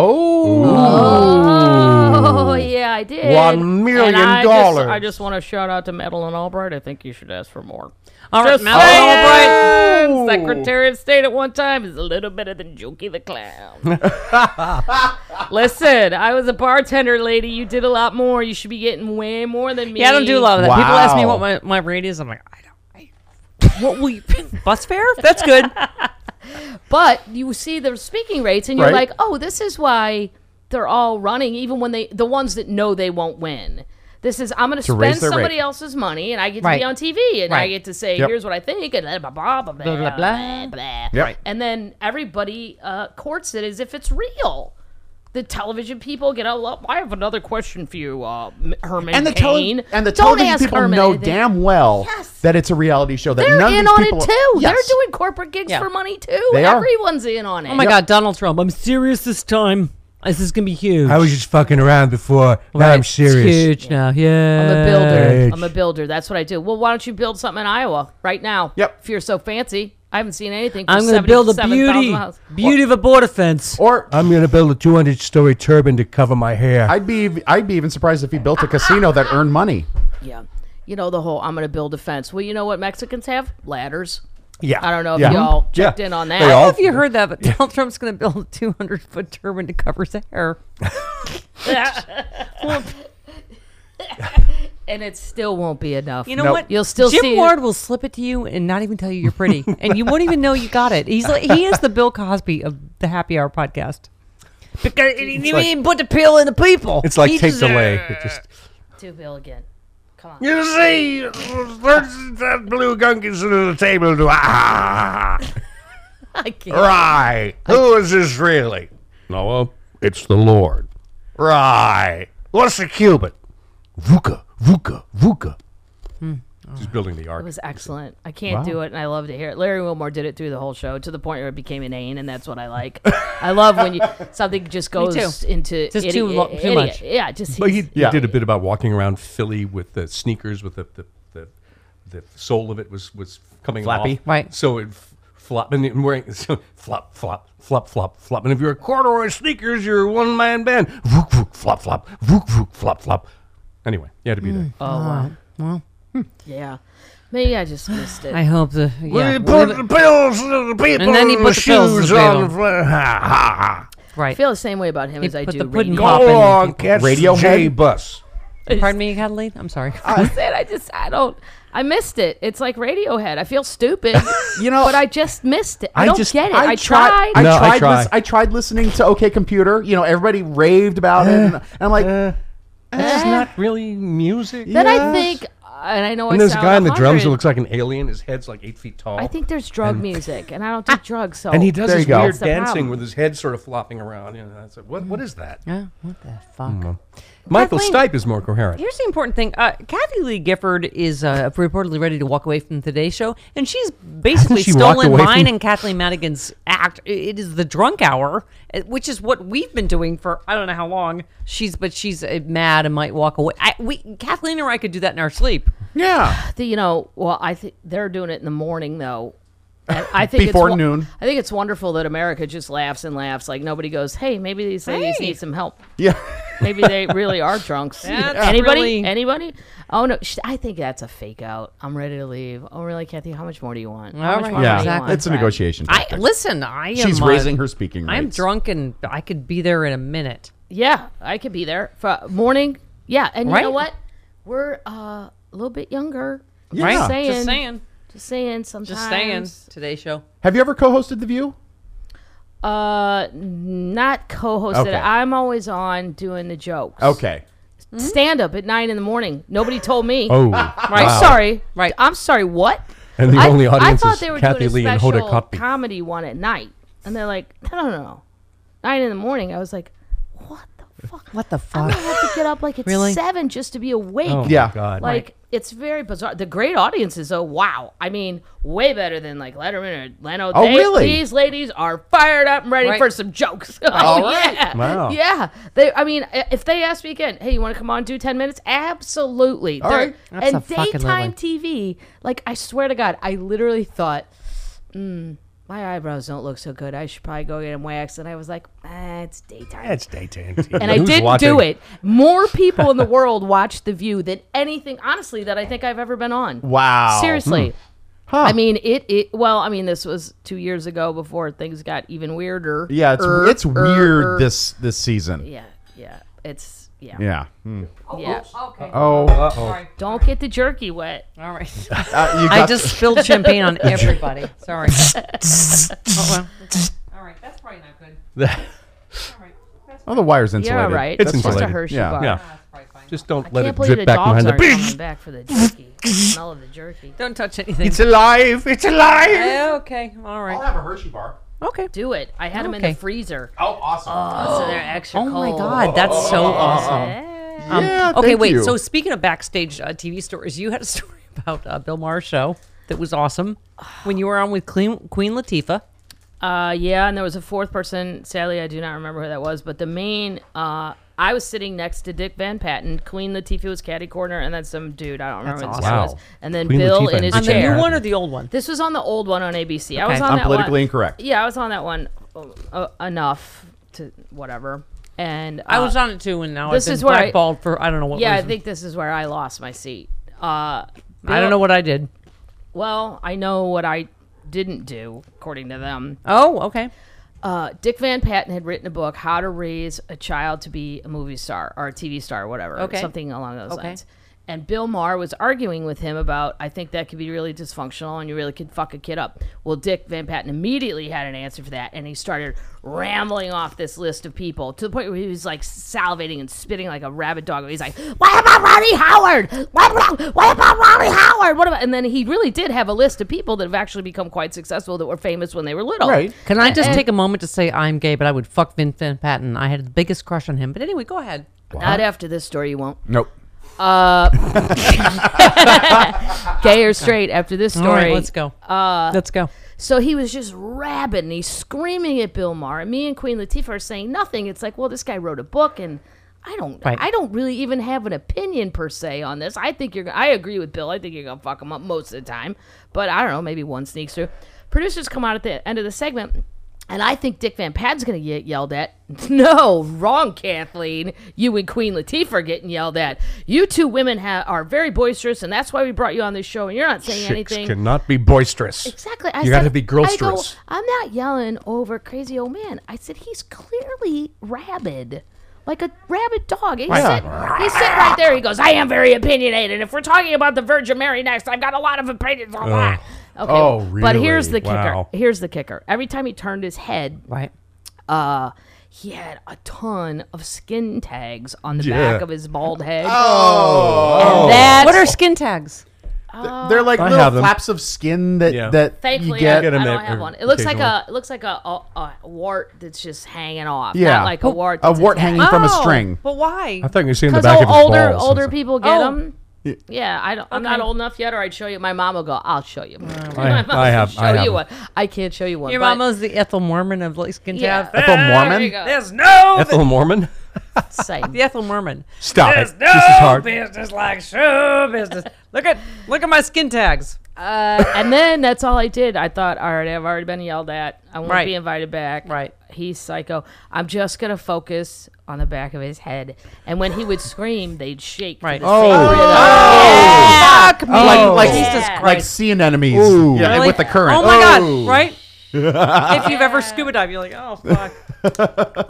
Oh. Oh, yeah, I did. One million And I dollars. Just, I just want to shout out to Madeline Albright. I think you should ask for more. All right, Just Madeline saying, Albright. Secretary of State at one time is a little better than Jokey the Clown. Listen, I was a bartender, lady. You did a lot more. You should be getting way more than me. Yeah, I don't do a lot of that. People ask me Wow. what my, my rate is. I'm like, I don't. I, what will you bus fare? That's good. But you see the speaking rates, and you're Right. like, oh, this is why they're all running, even when they, the ones that know they won't win. This is, I'm going to raise spend their somebody rate. else's money, and I get to Right. be on T V, and I Right. get to say, Yep. here's what I think, and blah, blah, blah, blah, blah, blah, blah. blah. Yep. And then everybody uh, courts it as if it's real. the television people get out. "Look, I have another question for you, uh, M- Herman And the, Cain." tele- and the Don't television ask people Herman know anything. damn well Yes. that it's a reality show. That They're none in of on these people, it too. Yes. They're doing corporate gigs Yeah. for money too. They are. Everyone's in on it. Oh my God, Donald Trump! I'm serious this time. This is gonna be huge. I was just fucking around before. Now I'm It's serious. huge now. Yeah. I'm a builder. Edge. I'm a builder. That's what I do. Well, why don't you build something in Iowa right now? Yep. If you're so fancy, I haven't seen anything. For I'm gonna build a seventy-seven thousand beauty, miles. beauty of a border fence. Or I'm gonna build a two hundred story turban to cover my hair. I'd be I'd be even surprised if he built a casino that earned money. Yeah. You know the whole I'm going to build a fence. Well, you know what Mexicans have? Ladders. yeah. I don't know if Yeah. y'all checked Yeah. in on They that. I don't all- know if you heard that, but Donald Trump's going to build a two hundred foot turban to cover his hair. And it still won't be enough. You know Nope. what? You'll still Jim see- Ward will slip it to you and not even tell you you're pretty, and you won't even know you got it. He's like, he is the Bill Cosby of the Happy Hour podcast. Because he didn't like- even put the pill in the people. It's like He tape just- delay. It just. Do Bill again. Come on. You see, that blue gunk is under the table. To, ah, I can't. right. Who is this really? Noah, it's the Lord. Right. What's the Cupid? Vuka, Vuka, Vuka. He's building the ark. It was excellent. I can't do it, and I love to hear it. Larry Wilmore did it through the whole show to the point where it became inane, and that's what I like. I love when you something just goes too. into Just idi- too lo- too idiot. much. Yeah, just But he, he's- he Yeah. did a bit about walking around Philly with the sneakers, with the the, the, the sole of it was, was coming Flappy. off. Right. So it f- flop and and wearing so flop flop flop flop flop. And if you're a corduroy sneakers, you're a one man band. Vook vook flop flop vook vook flop flop. Anyway, you had to be there. oh wow. Well, yeah. Maybe I just missed it. I hope the yeah. Well, he we'll put leave the it- pills to the people. And then he and put the pills to shoes the on. people. The, ha, ha, ha. I right. feel the same way about him He as I put do the pudding radio. pop Go in on, people. catch Radiohead? the J bus. Pardon me, Kathleen. I'm sorry. I said I just I don't I missed it. It's like Radiohead. I feel stupid. You know, but I just missed it. I, I don't just get it. I, tried. tried. I No, I tried. try. lis- I tried listening to OK Computer. You know, everybody raved about it, and, and I'm like, This is not really music. then I Yes. think, and I know And I there's a sound guy on the drums who one hundred. looks like an alien. His head's like eight feet tall. I think there's drug music, and I don't do drugs. So and he does There this you go. weird That's the dancing problem. with his head sort of flopping around. You know, it's like, what, what is that? Yeah, what the fuck? Michael Kathleen- Stipe is more coherent. Here's the important thing. Uh, Kathy Lee Gifford is uh, reportedly ready to walk away from Today's Show, and she's basically Hasn't she walked stolen away mine from- and Kathleen Madigan's act. I- It is the drunk hour, uh, which is what we've been doing for I don't know how long. She's but she's uh, mad and might walk away. I, we Kathleen or I could do that in our sleep. yeah. the, you know, well, I think they're doing it in the morning though. And I think Before it's, wo- noon. I think it's wonderful that America just laughs and laughs. Like nobody goes, "Hey, maybe these ladies Hey. need some help. Yeah. Maybe they really are drunks." That's Anybody? really- Anybody? Oh no, sh- I think that's a fake out. I'm ready to leave. Oh really, Kathy? How much more do you want? How All much right. more Yeah. do you Exactly. want? It's a Right. negotiation. I tactic. listen. I am. She's uh, raising her speaking I'm rates. drunk and I could be there in a minute. Yeah, I could be there for morning. Yeah, and you Right. know what? We're uh, a little bit younger. I'm Yeah. Just saying. Just saying. Just saying. Sometimes. Just saying. Today's Show. Have you ever co-hosted The View? Uh, not co-hosted. Okay. I'm always on doing the jokes. Okay. Stand up at nine in the morning. Nobody told me. Oh, I'm sorry. Right. I'm sorry. What? And the I, only audience I thought is they were Kathy doing Lee a and special Hoda Kotb. comedy one at night, and they're like, no, no, no, no, nine in the morning. I was like, what the fuck? What the I'm fuck? gonna have to get up like at Really? seven just to be awake. Oh, my Yeah. God. Like it's very bizarre. The great audiences, oh wow! I mean, way better than like Letterman or Leno. Oh, They- really? These ladies are fired up and ready Right. for some jokes. Oh, All right. yeah, Wow. yeah. They, I mean, i- if they ask me again, hey, you want to come on and do ten minutes? Absolutely. All They're- right. And Abso-fucking-lutely. daytime T V, like I swear to God, I literally thought, mm, my eyebrows don't look so good. I should probably go get them waxed. And I was like, ah, it's daytime. It's daytime T V. And I Who's didn't watching? do it. More people in the world watch The View than anything, honestly, that I think I've ever been on. Wow. Seriously. Huh. I mean, it, it. Well, I mean, this was two years ago before things got even weirder. Yeah, it's Er, it's er, weird er. this this season. Yeah, yeah. It's yeah, Yeah. Hmm. yeah. Okay. Oh, Uh-oh. Don't get the jerky wet. All right. uh, you I got just spilled champagne on everybody. Sorry. oh, well. All right. That's probably not good. All right. That's, oh, the wire's insulated. Yeah, right. It's just a insulated. Hershey Yeah. bar. Yeah. that's probably fine. Just don't I let can't it believe the drip back dogs behind the aren't pig. coming back for the jerky. The smell of the jerky. Don't touch anything. It's alive. It's alive. Yeah, okay. All right. have a Hershey bar. Okay. Do it. I had them in Okay. the freezer. Oh, awesome. Oh, so they're extra Oh my cold. God, that's so awesome. Yeah. Um, Yeah, okay, thank wait. you. So speaking of backstage uh, T V stories, you had a story about uh, Bill Maher's show that was awesome when you were on with Queen, Queen Latifah. Uh, yeah, and there was a fourth person. Sadly, I do not remember who that was. But the main, uh, I was sitting next to Dick Van Patten. Queen Latifah was catty corner, and then some dude. I don't remember That's what his awesome. name was. Wow. And then Queen Bill Latifah in and his Dick On the Van chair. new Patten. one or the old one? This was on the old one on A B C. I Okay. was on I'm that politically one. incorrect. Yeah, I was on that one uh, uh, enough to whatever. And uh, I was on it too, and now this I've been is where I- blackballed for I don't know what Yeah, I reason. think this is where I lost my seat. Uh, I Bill- don't know what I did. Well, I know what I didn't do, according to them. Oh, okay. Uh, Dick Van Patten had written a book, How to Raise a Child to Be a Movie Star or a T V star or whatever. Okay. Something along those Okay. lines. And Bill Maher was arguing with him about, I think that could be really dysfunctional and you really could fuck a kid up. Well, Dick Van Patten immediately had an answer for that, and he started rambling off this list of people to the point where he was like salivating and spitting like a rabid dog. He's like, what about Ronnie Howard? What about, what about Ronnie Howard? What about? And then he really did have a list of people that have actually become quite successful that were famous when they were little. Right. Can I just And- take a moment to say I'm gay, but I would fuck Vin Van Patten. I had the biggest crush on him. But anyway, go ahead. Not after this story, you won't. Nope. Gay or straight after this story. All right, let's go. Uh, let's go. So he was just rabid and he's screaming at Bill Maher. And me and Queen Latifah are saying nothing. It's like, well, this guy wrote a book and I don't Right. I don't really even have an opinion per se on this. I think you're I agree with Bill. I think you're gonna fuck him up most of the time. But I don't know, maybe one sneaks through. Producers come out at the end of the segment. And I think Dick Van Patten's going to get yelled at. No, wrong, Kathleen. You and Queen Latifah are getting yelled at. You two women ha- are very boisterous, and that's why we brought you on this show, and you're not saying Chicks anything. cannot be boisterous. Exactly. I You said, gotta be I go, girlsterous. I'm not yelling over crazy old man. I said, he's clearly rabid. Like a rabid dog. He's, Right. sitting, he's sitting right there. He goes, I am very opinionated. If we're talking about the Virgin Mary next, I've got a lot of opinions on that. Okay. Oh, But here's really? the kicker. Wow. Here's the kicker. Every time he turned his head, Right. uh, he had a ton of skin tags on the Yeah. back of his bald head. Oh. And that's, What are skin tags? They're like I little have them. flaps of skin that Yeah. that you Thankfully, get. I, Get 'em I don't at- have or one. It looks like occasionally. a it looks like a, a, a wart that's just hanging off. Yeah. Not like a wart. A That's wart attached. hanging from a Oh, string. But why? I thought you were seeing the Because back of his older balls. older people get Oh. them. Yeah, I don't, I'm not Okay. old enough yet, or I'd show you. My mom will go, I'll show you. I, I have. show I have. you one. I can't show you one. Your but- mama's the Ethel Mormon of like skin Yeah. tags. Ethel There Mormon? you go. There's no Ethel Mormon. Same. the Ethel Mormon. Stop it. There's This is no hard. business like show business. Look at look at my skin tags. Uh, and then that's all I did. I thought, all right, I've already been yelled at. I won't Right. be invited back. Right. He's psycho. I'm just gonna focus on the back of his head. And when he would scream, they'd shake. to Right. the Oh. same rhythm. Fuck me. Like like, Jesus Yeah. like Christ. sea anemones. Ooh. Yeah, Really? with the current. Oh my god, right? If you've ever scuba dived, you're like, oh fuck.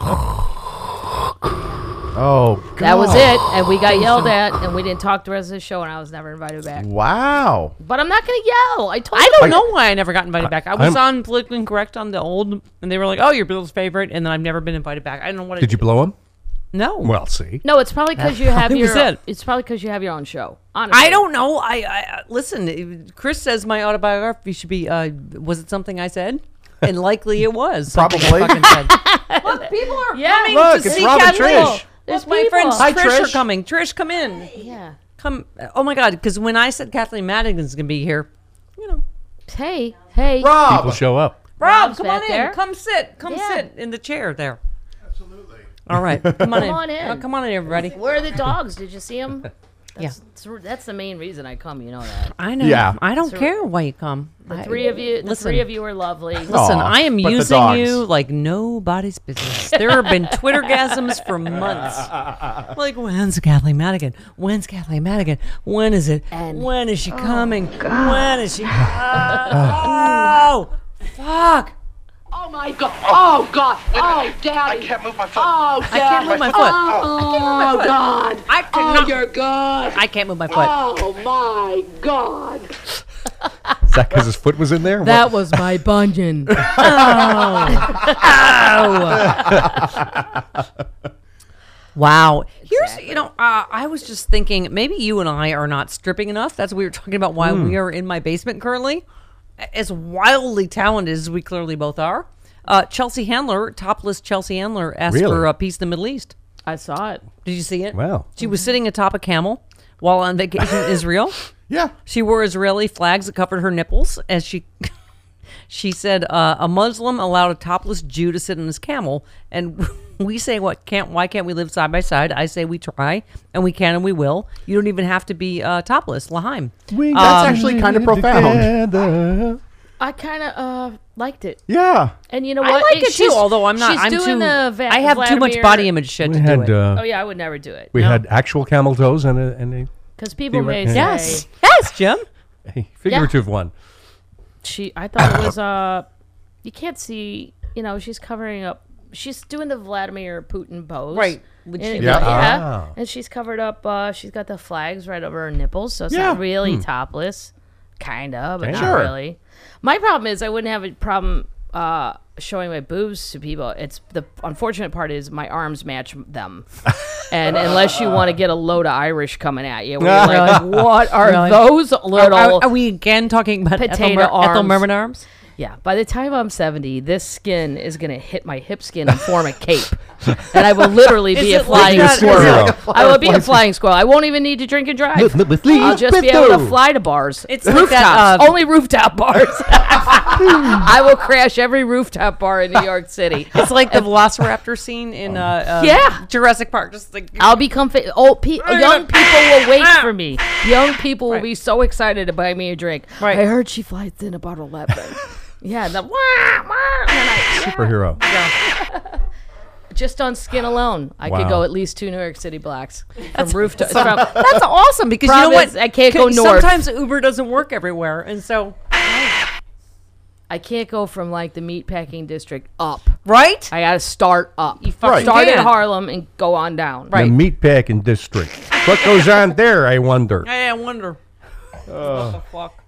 Oh, God. That was it. And we got yelled at, and we didn't talk the rest of the show, and I was never invited back. Wow. But I'm not gonna yell. I told I you. don't know why I never got invited back. I was I'm- on Politically Incorrect on the old, and they were like, "Oh, you're Bill's favorite," and then I've never been invited back. I don't know what. I Did you blow him? No. Well, see. No, it's probably because you have probably your. was it. It's probably because you have your own show. Honestly, I don't know. I, I listen. Chris says my autobiography should be. Uh, was it something I said? And likely it was. something I Probably. fucking said. Look, people are Yeah. coming Look, to it's see Rob and Kathleen. Trish. There's Look, my people. friends Hi, Trish, are Trish. coming. Trish, come in. Yeah. Come. Oh my God! Because when I said Kathleen Madigan's gonna be here, you know, Hey, hey. People Rob. show up. Rob, Rob's come on back in. there. Come sit. Come Yeah. sit in the chair there. Absolutely. All right. Come on in. on in. Oh, come on in, everybody. Where are the dogs? Did you see them? Yeah. That's, that's the main reason I come. You know that. I know. Yeah. I don't So- care why you come. The I- three of you. The listen. three of you are lovely. Listen, Aw, I am but the using dogs. you like nobody's business. There have been Twittergasms for months. Like, when's Kathleen Madigan? When's Kathleen Madigan? When is it? And- when is she coming? When is she? Oh, fuck. Oh my God! Oh God! Oh Daddy! I can't move my foot. Oh I can't Daddy! move my foot. Oh God! I Oh, cannot. you're good. I can't move my foot. Oh my God! Is that because his foot was in there? That was my bunion. Wow. Here's, you know, uh, I was just thinking maybe you and I are not stripping enough. That's what we were talking about why we are in my basement currently. As wildly talented as we clearly both are. Uh, Chelsea Handler, topless Chelsea Handler, asked Really? for uh, peace in the Middle East. I saw it. Did you see it? Wow. She was sitting atop a camel while on vacation in Israel. Yeah. She wore Israeli flags that covered her nipples as she she said uh, a Muslim allowed a topless Jew to sit on his camel, and we say what can't why can't we live side by side? I say we try and we can and we will. You don't even have to be uh, topless. Lahaim. We That's actually kind of profound. together. I kind of uh, liked it. Yeah. And you know I what? like it too, she's- although I'm not. She's I'm doing too. the Va- I have too much Vladimir- body image shit We to had do it. uh, Oh yeah, I would never do it. we No. had actual camel toes and a, and a, Because people Theoret- may say Yes, yes, Jim. a figurative one. she. I thought it was uh, you can't see. You know, she's covering up. She's doing the Vladimir Putin pose, Right. Which And- she Yeah. does. yeah. Ah. And she's covered up. Uh, she's got the flags right over her nipples, so it's Yeah. not really topless. Kind of, but Okay. not Sure. really. My problem is I wouldn't have a problem uh, showing my boobs to people. It's the unfortunate part is my arms match them, and unless you want to get a load of Irish coming at you, where you're like, what are Really? those Are, little? are- are we again talking about Potato Ethel, Mer- Ethel arms. Merman arms? Yeah, by the time I'm seventy, this skin is going to hit my hip skin and form a cape. And I will literally be Is a it like flying that? Is it squirrel. like I will be a flying squirrel. I won't even need to drink and drive. I'll just be able to fly to bars. It's like rooftops. that, uh, Only rooftop bars. I will crash every rooftop bar in New York City. It's like the Velociraptor scene in uh, uh, Yeah. Jurassic Park. Just like I'll become fa- old pe- young people will wait for me. Young people will Right. be so excited to buy me a drink. Right. I heard she flies in about eleven. Yeah, the wah, wah, and then I, Superhero. just on skin alone, I Wow. could go at least two New York City blocks from rooftop. From, That's awesome because you know Province, what? I can't go C- north. Sometimes Uber doesn't work everywhere, and so I can't go from like the meatpacking district up. right. I gotta start up. You Right. start in can't. Harlem and go on down. Right. The meatpacking district. What goes on there, I wonder? I, I wonder. What the fuck?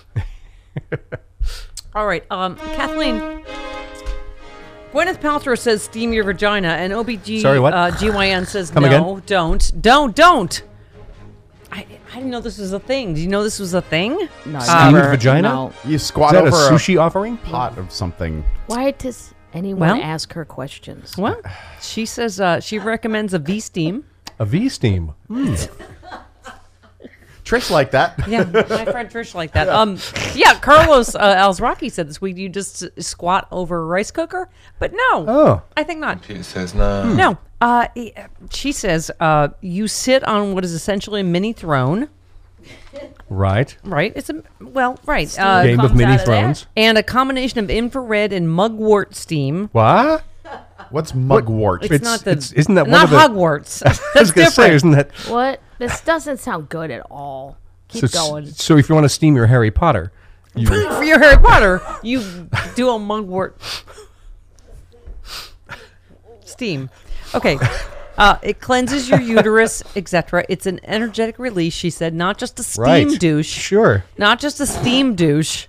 All right, um, Kathleen. Gwyneth Paltrow says steam your vagina, and O B G Sorry, what? Uh, G Y N says Come no, again? don't, don't, don't. I, I didn't know this was a thing. Do you know this was a thing? No, Steamed never. vagina? No. You Is squat that a over a, sushi offering? pot of something. Why does anyone Well- ask her questions? Well, she says uh, she recommends a V steam. A V steam. Trish like that. Yeah, my friend Trish like that. Um, yeah, Carlos uh, Alzraki said this week you just s- squat over a rice cooker, but no, Oh. I think not. She says no. No, uh, he- she says uh, you sit on what is essentially a mini throne, Right. right? It's a well, right, uh, Game of comes mini out of that. thrones. and a combination of infrared and mugwort steam. What? What's mugwort? It's, It's- not the it's- isn't that one not of the- Hogwarts? That's I was gonna different. say, isn't that What? This doesn't sound good at all. Keep so, going. so if you want to steam your Harry Potter, you, For your Harry Potter, you do a mugwort steam. Okay. Uh, it cleanses your uterus, et cetera. It's an energetic release, she said, not just a steam right? douche. Sure. Not just a steam douche.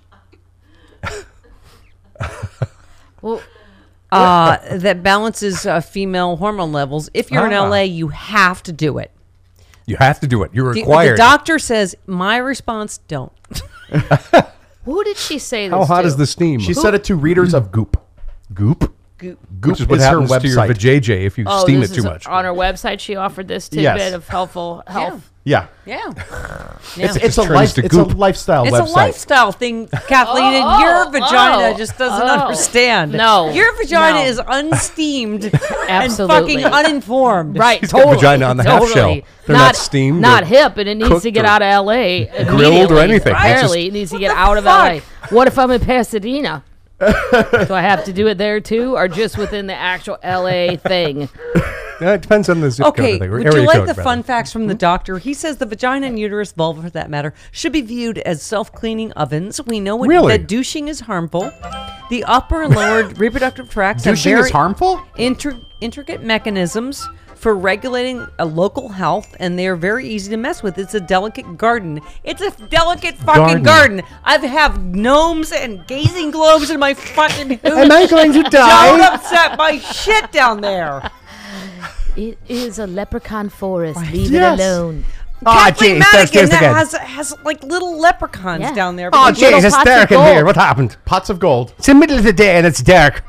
Well, Uh, that balances uh, female hormone levels. If you're in Ah. L A, you have to do it. You have to do it. You're The, required. the doctor says, my response, don't. who did she say this How hot to? is the steam? She said it to readers of Goop. goop. Goop. Goop Which is what her happens to your website. vajayjay if you Oh, steam this it too is much. on her website, she offered this tidbit Yes. of helpful health. Yeah. Yeah. It's, Yeah. it's a turns life, to it's a goop. lifestyle It's website. a lifestyle thing, Kathleen, Oh, and your oh, vagina oh, just doesn't oh. understand. No, Your vagina no. is unsteamed and Absolutely. fucking uninformed. Right, She's got totally. vagina on the half totally. shell. They're not steamed Not or hip, and it needs to cooked get or out of L A grilled or immediately. anything. It's Apparently, just- it needs to get out of L A. What if I'm in Pasadena? Do I have to do it there too, or just within the actual L A thing? Yeah, it depends on the zip Okay, code. I think, or would area you like code, the rather. fun facts from the doctor? He says the vagina and uterus, vulva for that matter, should be viewed as self-cleaning ovens. We know it, Really? that douching is harmful. The upper and lower reproductive tracts have Douching very is harmful? intri- intricate mechanisms for regulating a local health, and they are very easy to mess with. It's a delicate garden. It's a delicate fucking Garden. garden. I have gnomes and gazing globes in my fucking hooch. Am I going to Don't die? upset my shit down there. It is a leprechaun forest. Leave Yes. it alone. Ah, Kathleen jeez, there's Madigan this again. has has like little leprechauns Yeah. down there. Oh, Like jeez, little it's pots of dark in gold. here. What happened? Pots of gold. It's the middle of the day and it's dark.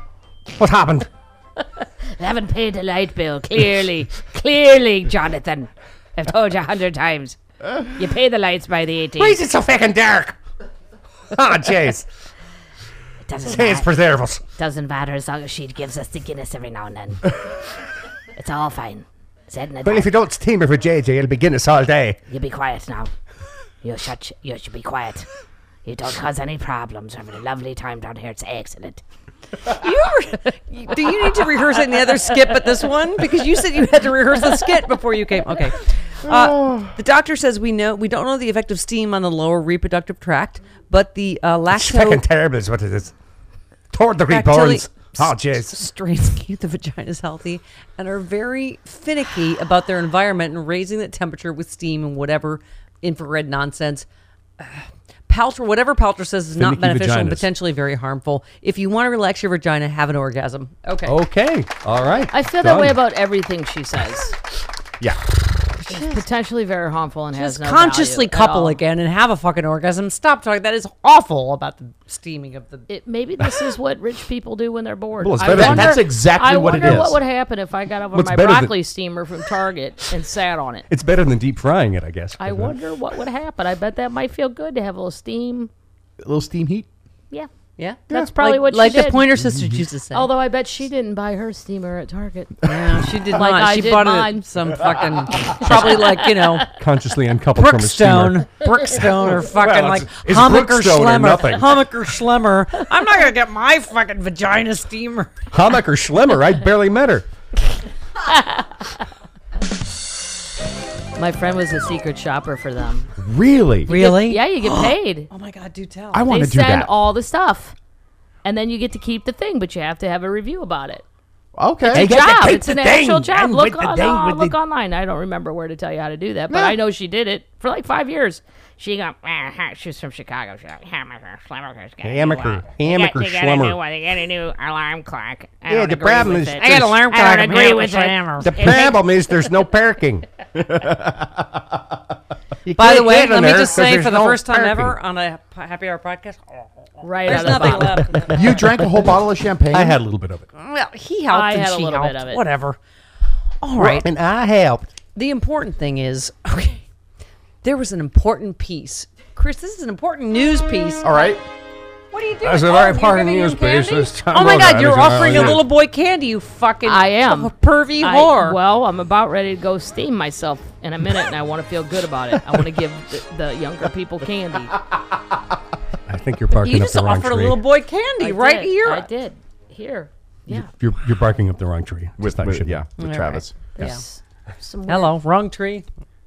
What happened? They haven't paid the light bill. Clearly. Clearly, Jonathan. I've told you a hundred times. You pay the lights by the eighteenth. Why is it so fucking dark? Ah, jeez. It doesn't Jeez, matter. preserve us. Doesn't matter as long as she gives us the Guinness every now and then. It's all fine. Said in a Well, if you don't steam it for J J, it'll be Guinness all day. You be quiet now. You shut. You should be quiet. You don't cause any problems. We're having a lovely time down here. It's excellent. You ever, do you need to rehearse any other skit but this one? Because you said you had to rehearse the skit before you came. Okay. Uh, the doctor says we know we don't know the effect of steam on the lower reproductive tract, but the uh, It's fucking lacto terrible is what it is. Toward the bacteria reborns. Oh, jeez. strains keep the vaginas healthy and are very finicky about their environment and raising the temperature with steam and whatever infrared nonsense. Uh, Paltrow, whatever Paltrow says is not Finicky beneficial and vaginas. potentially very harmful. If you want to relax your vagina, have an orgasm. Okay. Okay. All right. I feel that Done. way about everything she says. Yeah. It's potentially very harmful and has Just no consciously value at couple all. again and have a fucking orgasm. Stop talking. That is awful about the steaming of the. It, maybe this is what rich people do when they're bored. Well, it's I better than- wonder, That's exactly I what it wonder what is. would happen if I got over What's my better than- broccoli steamer from Target and sat on it. It's better than deep frying it, I guess. I wonder what would happen. I bet that might feel good to have a little steam. A little steam heat. Yeah. Yeah, That's probably like, what she like the did. Pointer Sisters used to say. Although I bet she didn't buy her steamer at Target. no, she did Like not. I she did bought it mine. at some fucking probably like you know Consciously uncoupled from a steamer. Brookstone, Brookstone, or fucking Well, like it's- it's Hummock or Brookstone or Schlemmer, nothing. Hummock or Schlemmer. I'm not gonna get my fucking vagina steamer. Hammock or Schlemmer, I barely met her. My friend was a secret shopper for them. Really? Really? Yeah, you get paid. Oh my God, do tell. I want They to do send that. all the stuff. And then you get to keep the thing, but you have to have a review about it. Okay. You get to Job. keep It's the an actual thing, job. and Look with the on, thing, uh, with look the- online. I don't remember where to tell you how to do that, but Yeah. I know she did it for like five years. She got. Uh, she's from Chicago. She's like, hammer, slammer, Hammer, hammer, schlemmer. They got a new alarm clock. I Yeah, don't the agree problem with is it. I got an alarm I clock, don't I'm agree hammer, with slammer. it. The problem is there's no parking. You By the can't way, get in let me there just 'cause say there's for the no first time parking. ever on a P- Happy Hour podcast, Right there's out of the nothing bottle. left. You drank a whole bottle of champagne? I had a little bit of it. Well, he helped I and had a she little bit helped. of it. Whatever. All right. And I helped. The important thing is, okay, there was an important piece. Chris, this is an important news piece. All right. What are you doing? That's a Oh, very you're important giving him news piece. candy? This time Oh my around, God, you're it's, uh, offering a yeah. little boy candy, you fucking I am. pervy I- whore. well, I'm about ready to go steam myself in a minute, and I want to feel good about it. I want to give the, the younger people candy. I think you're barking you up just the wrong offered a tree. little boy candy I right did. here. I did. Here. Yeah. You're, you're barking up the wrong tree. With, Just thought you with- should- yeah, with All Travis. Yeah. There's some weird- Hello, wrong tree.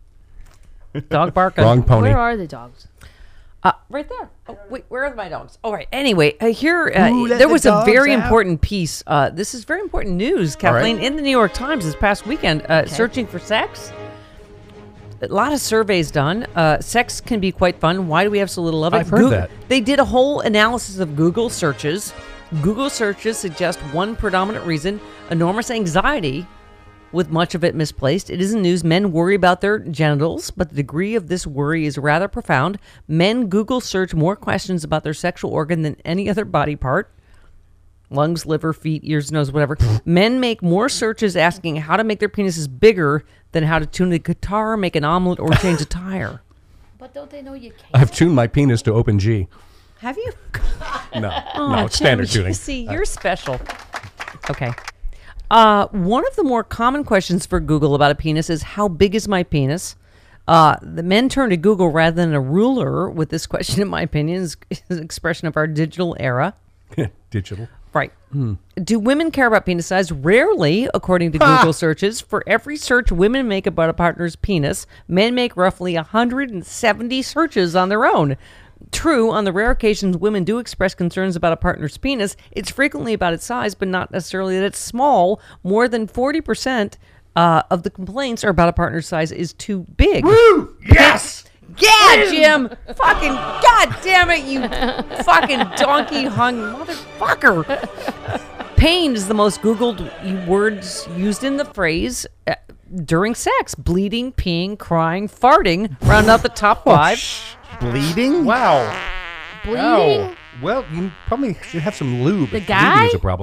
Dog barking. Wrong pony. Where are the dogs? Uh, right there. Oh, wait, where are my dogs? All right. Anyway, uh, here uh, Ooh, let there the was a dogs very out. important piece. Uh, this is very important news, Kathleen, right. in the New York Times this past weekend. Uh, Searching for sex. A lot of surveys done. Uh, sex can be quite fun. Why do we have so little of it? I've heard that. They did a whole analysis of Google searches. Google searches suggest one predominant reason: enormous anxiety, with much of it misplaced. It is in news. Men worry about their genitals, but the degree of this worry is rather profound. Men Google search more questions about their sexual organ than any other body part. Lungs, liver, feet, ears, nose, whatever. Men make more searches asking how to make their penises bigger than how to tune a guitar, make an omelet, or change a tire. But don't they know you can't? I've tuned my penis to open G. Have you? No, Oh, no, it's standard Tim, tuning. See, you're special. Okay. Uh, one of the more common questions for Google about a penis is, how big is my penis? Uh, the men turn to Google rather than a ruler with this question, in my opinion, is, is an expression of our digital era. Digital. Right. Do women care about penis size? Rarely, according to Google searches. For every search women make about a partner's penis, men make roughly one hundred seventy searches on their own. True, on the rare occasions women do express concerns about a partner's penis, it's frequently about its size, but not necessarily that it's small. More than forty percent uh, of the complaints are about a partner's size is too big. Woo! Yes! Yeah, Jim! Fucking god damn it, you fucking donkey hung motherfucker! Pain is the most Googled words used in the phrase uh, during sex. Bleeding, peeing, crying, farting round out the top five. Bleeding? Wow. Bleeding? Ow. Well, you probably should have some lube. The if guy? bleeding is a problem.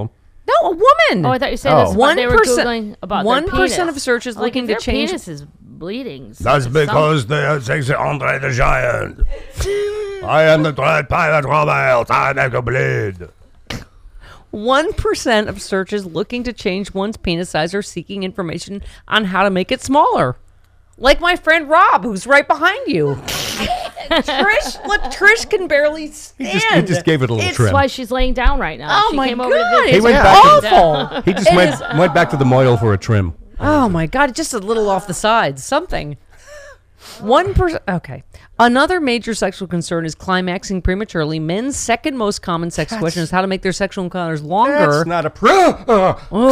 No, a woman. Oh, I thought you said Oh. this. One One they were percent- googling about one their percent penis. of searches Like, looking if to their change- penis is bleeding. That's some- because they are saying Andre the Giant. I am the Dread Pirate Robert. I make a bleed. One percent of searches looking to change one's penis size are seeking information on how to make it smaller. Like my friend Rob, who's right behind you. Trish, look, Trish can barely stand. He just, he just gave it a little It's trim. That's why she's laying down right now. Oh she my came god, over to visit. it's went back to- awful. He just went went back to the moil for a trim. Oh my god, just a little off the sides, something. One percent. Okay. Another major sexual concern is climaxing prematurely. Men's second most common sex question is how to make their sexual encounters longer. That's not a pro.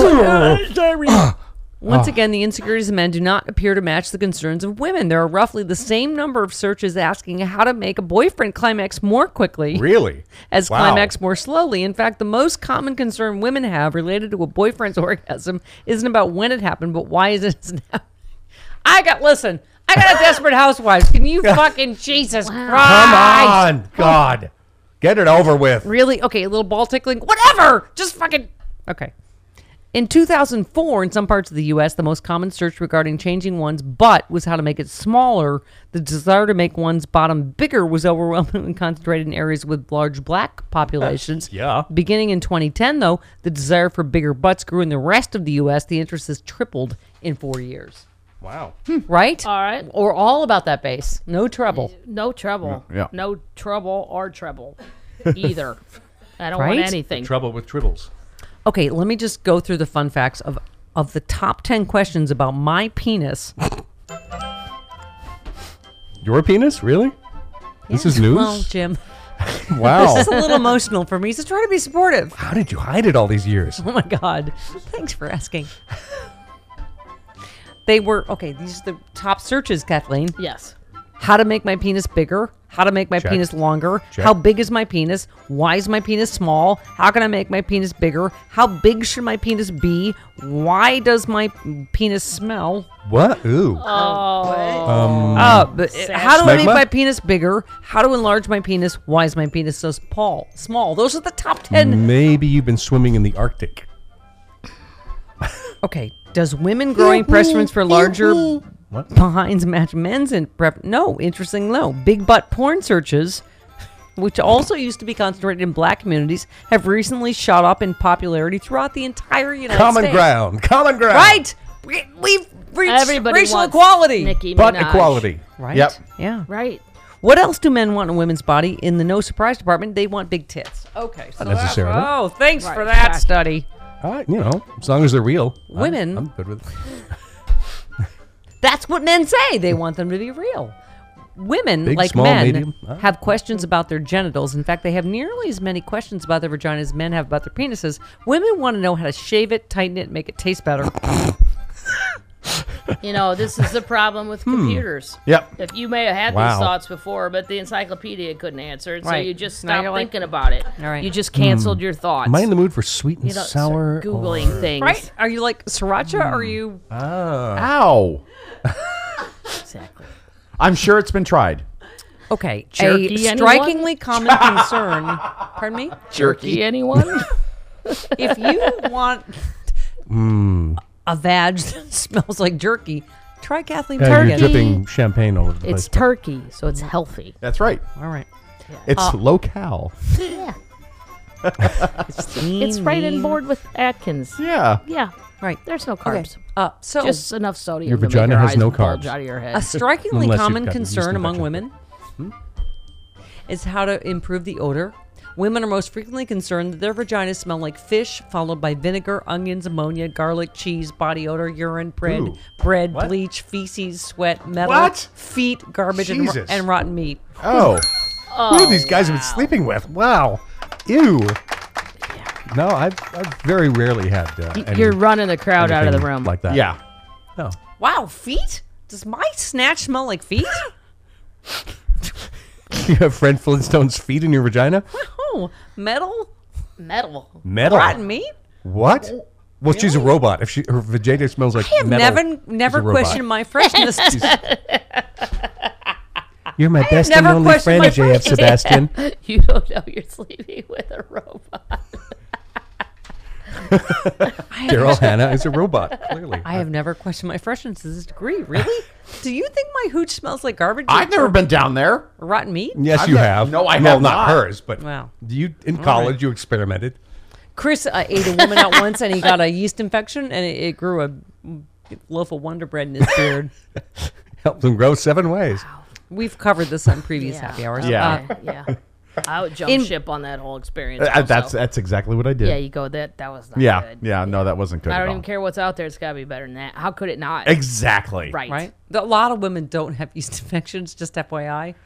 Once again, the insecurities of men do not appear to match the concerns of women. There are roughly the same number of searches asking how to make a boyfriend climax more quickly Really? as Wow. climax more slowly. In fact, the most common concern women have related to a boyfriend's orgasm isn't about when it happened, but why is it now? I got, listen, I got a Desperate Housewives. Can you fucking, Jesus Christ. Come on, God. Get it over with. Really? Okay, a little ball tickling? Whatever! Just fucking, okay. In two thousand four, in some parts of the U S, the most common search regarding changing one's butt was how to make it smaller. The desire to make one's bottom bigger was overwhelmingly concentrated in areas with large black populations. Yeah. Beginning in twenty ten, though, the desire for bigger butts grew in the rest of the U S. The interest has tripled in four years. Wow. Right? All right. Or all about that bass. No trouble. No trouble. Yeah. No trouble or treble either. I don't Right? want anything. Trouble with tribbles. Okay, let me just go through the fun facts of of the top ten questions about my penis. Your penis? Really? This is news? Well, Jim, Wow. it's a little emotional for me, so try to be supportive. How did you hide it all these years? Oh my God. Thanks for asking. They were, okay, these are the top searches, Kathleen. Yes. How to make my penis bigger. How to make my Check. penis longer. Check. How big is my penis? Why is my penis small? How can I make my penis bigger? How big should my penis be? Why does my penis smell? What? Ooh. Uh, but, uh, how do I make Smegma? my penis bigger? How to enlarge my penis? Why is my penis so small? Small. Those are the top ten. Maybe you've been swimming in the Arctic. Okay. Does women growing preference for larger behinds match men's in pref? No. Interesting. No. Big butt porn searches, which also used to be concentrated in black communities, have recently shot up in popularity throughout the entire United Common States. ground. Common ground. Right. We, we've reached Everybody racial wants equality. Nicki Butt Minaj. equality. Right. Yep. Yeah. Right. What else do men want in a women's body? In the no surprise department, they want big tits. Okay. So Not necessarily. that- oh, thanks Right, for that check. study. Uh, you know, as long as they're real. I'm- Women- I'm, good with it. That's what men say. They want them to be real. Women, Big, like small, men, medium. Ah. have questions about their genitals. In fact, they have nearly as many questions about their vaginas as men have about their penises. Women want to know how to shave it, tighten it, make it taste better. You know, this is the problem with computers. Yep. If you may have had Wow. these thoughts before, but the encyclopedia couldn't answer it, so Right. you just Now stopped you're like- thinking about it. All right. You just canceled your thoughts. Am I in the mood for sweet and you know, sour? start Googling things. Right? Are you like sriracha? Or are you... Ow. Exactly. I'm sure it's been tried. Okay. Jerky, a anyone? strikingly common concern... Pardon me? Jerky, anyone? If you want a vag that smells like jerky, try Kathleen Yeah, you're Turkey. dripping champagne all over the It's place. turkey, so it's healthy. That's right. All right. It's low cal. Yeah. It's right in board with Atkins. Yeah. Yeah. Right. There's no Okay. carbs. Uh, so Just enough sodium. Your to make vagina your has eyes no bulge carbs. out of your a head. strikingly Unless you've common got yeast concern among infection. women is how to improve the odor. Women are most frequently concerned that their vaginas smell like fish, followed by vinegar, onions, ammonia, garlic, cheese, body odor, urine, bread, Ooh. bread, What? bleach, feces, sweat, metal, What? feet, garbage, and, ro- Jesus. and rotten meat. Oh. Who are these guys have been sleeping with? Wow. Ew. No, I've, I've very rarely had. Uh, any- You're running the crowd out of the anything room. like that. Yeah. No. Wow, feet? Does my snatch smell like feet? You have Fred Flintstone's feet in your vagina? Oh, metal, Metal. Metal. rotten meat? What? Well, she's a robot. If she her vagina smells like I have metal, never, she's never a robot. questioned my freshness. You're my best and never only questioned friend, my J F Sebastian. You don't know you're sleeping with a robot. Daryl Hannah is a robot, clearly. I have never questioned my freshness to this degree. Really? Do you think my hooch smells like garbage? I've never or been down there. rotten meat. Yes, I've you never- have. no, I well, have not not. hers, but Wow. you in college you experimented. Chris uh, ate a woman out once, and he got a yeast infection, and it, it grew a loaf of Wonder Bread in his beard. Helped them grow seven ways. We've covered this on previous Yeah. happy hours. Yeah. Uh, Okay, yeah. I would jump In- ship on that whole experience. Uh, also. that's that's exactly what I did. yeah. You go that that was not yeah, good. yeah. No, that wasn't good. I at don't all. even care what's out there. It's got to be better than that. How could it not? Exactly. Right. right? A lot of women don't have yeast infections. Just F Y I.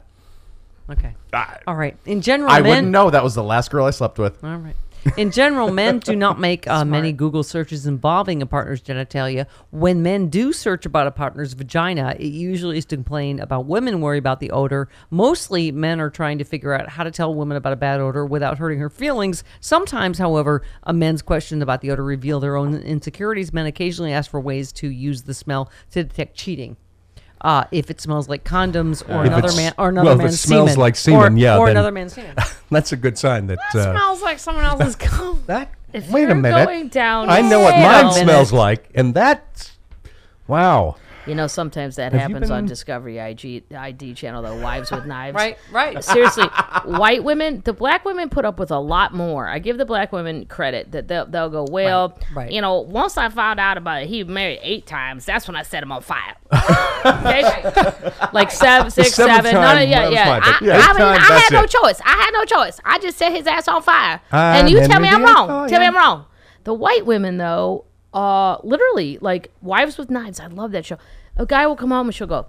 Okay. I, All right. In general, I men. wouldn't know. That was the last girl I slept with. All right. In general, men do not make uh, many Google searches involving a partner's genitalia. When men do search about a partner's vagina, it usually is to complain about women worry about the odor. Mostly, men are trying to figure out how to tell women about a bad odor without hurting her feelings. Sometimes, however, a men's questions about the odor reveal their own insecurities. Men occasionally ask for ways to use the smell to detect cheating. Uh, if it smells like condoms or If another it's- man or another well, if it man's smells semen, like semen, or, yeah, or then- another man's semen. That's a good sign that. Uh, smells like someone else's cum. that If wait a you're minute. going down I know what Wait a mine minute. smells like, and that's wow. You know, sometimes that Have you happens on been- Discovery I G, I D channel, though. Wives with Knives. Right, right. Seriously, white women, the black women put up with a lot more. I give the black women credit that they'll, they'll go, well, Right, right. you know, once I found out about it, he married eight times. That's when I set him on fire. Okay? Like seven, six, seventh seven. No, no, time, yeah, that was yeah. fine, I, but yeah, I, eight mean, times, I that's had no it. choice. I had no choice. I just set his ass on fire. Ah, and you then tell we me I'm did? wrong. Oh, tell yeah. me I'm wrong. The white women, though, uh, literally, like, Wives with Knives. I love that show. A guy will come home and she'll go,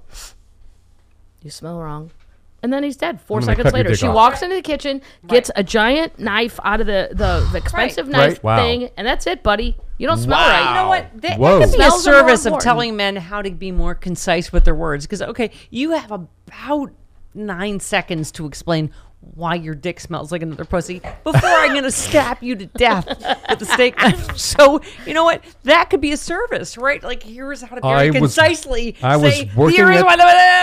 you smell wrong. And then he's dead. Four I'm gonna seconds cut your later, dick she off. walks into the kitchen, gets a giant knife out of the, the, the expensive knife Right. Wow. thing, and that's it, buddy. You don't smell Wow. right. You know what? That, Whoa. that could be a Smells are more service of important. telling men how to be more concise with their words. Because, okay, you have about nine seconds to explain why your dick smells like another pussy before I'm going to stab you to death with a steak knife. So, you know what? That could be a service, right? Like, here's how to very I was- concisely I was say, working here is at- why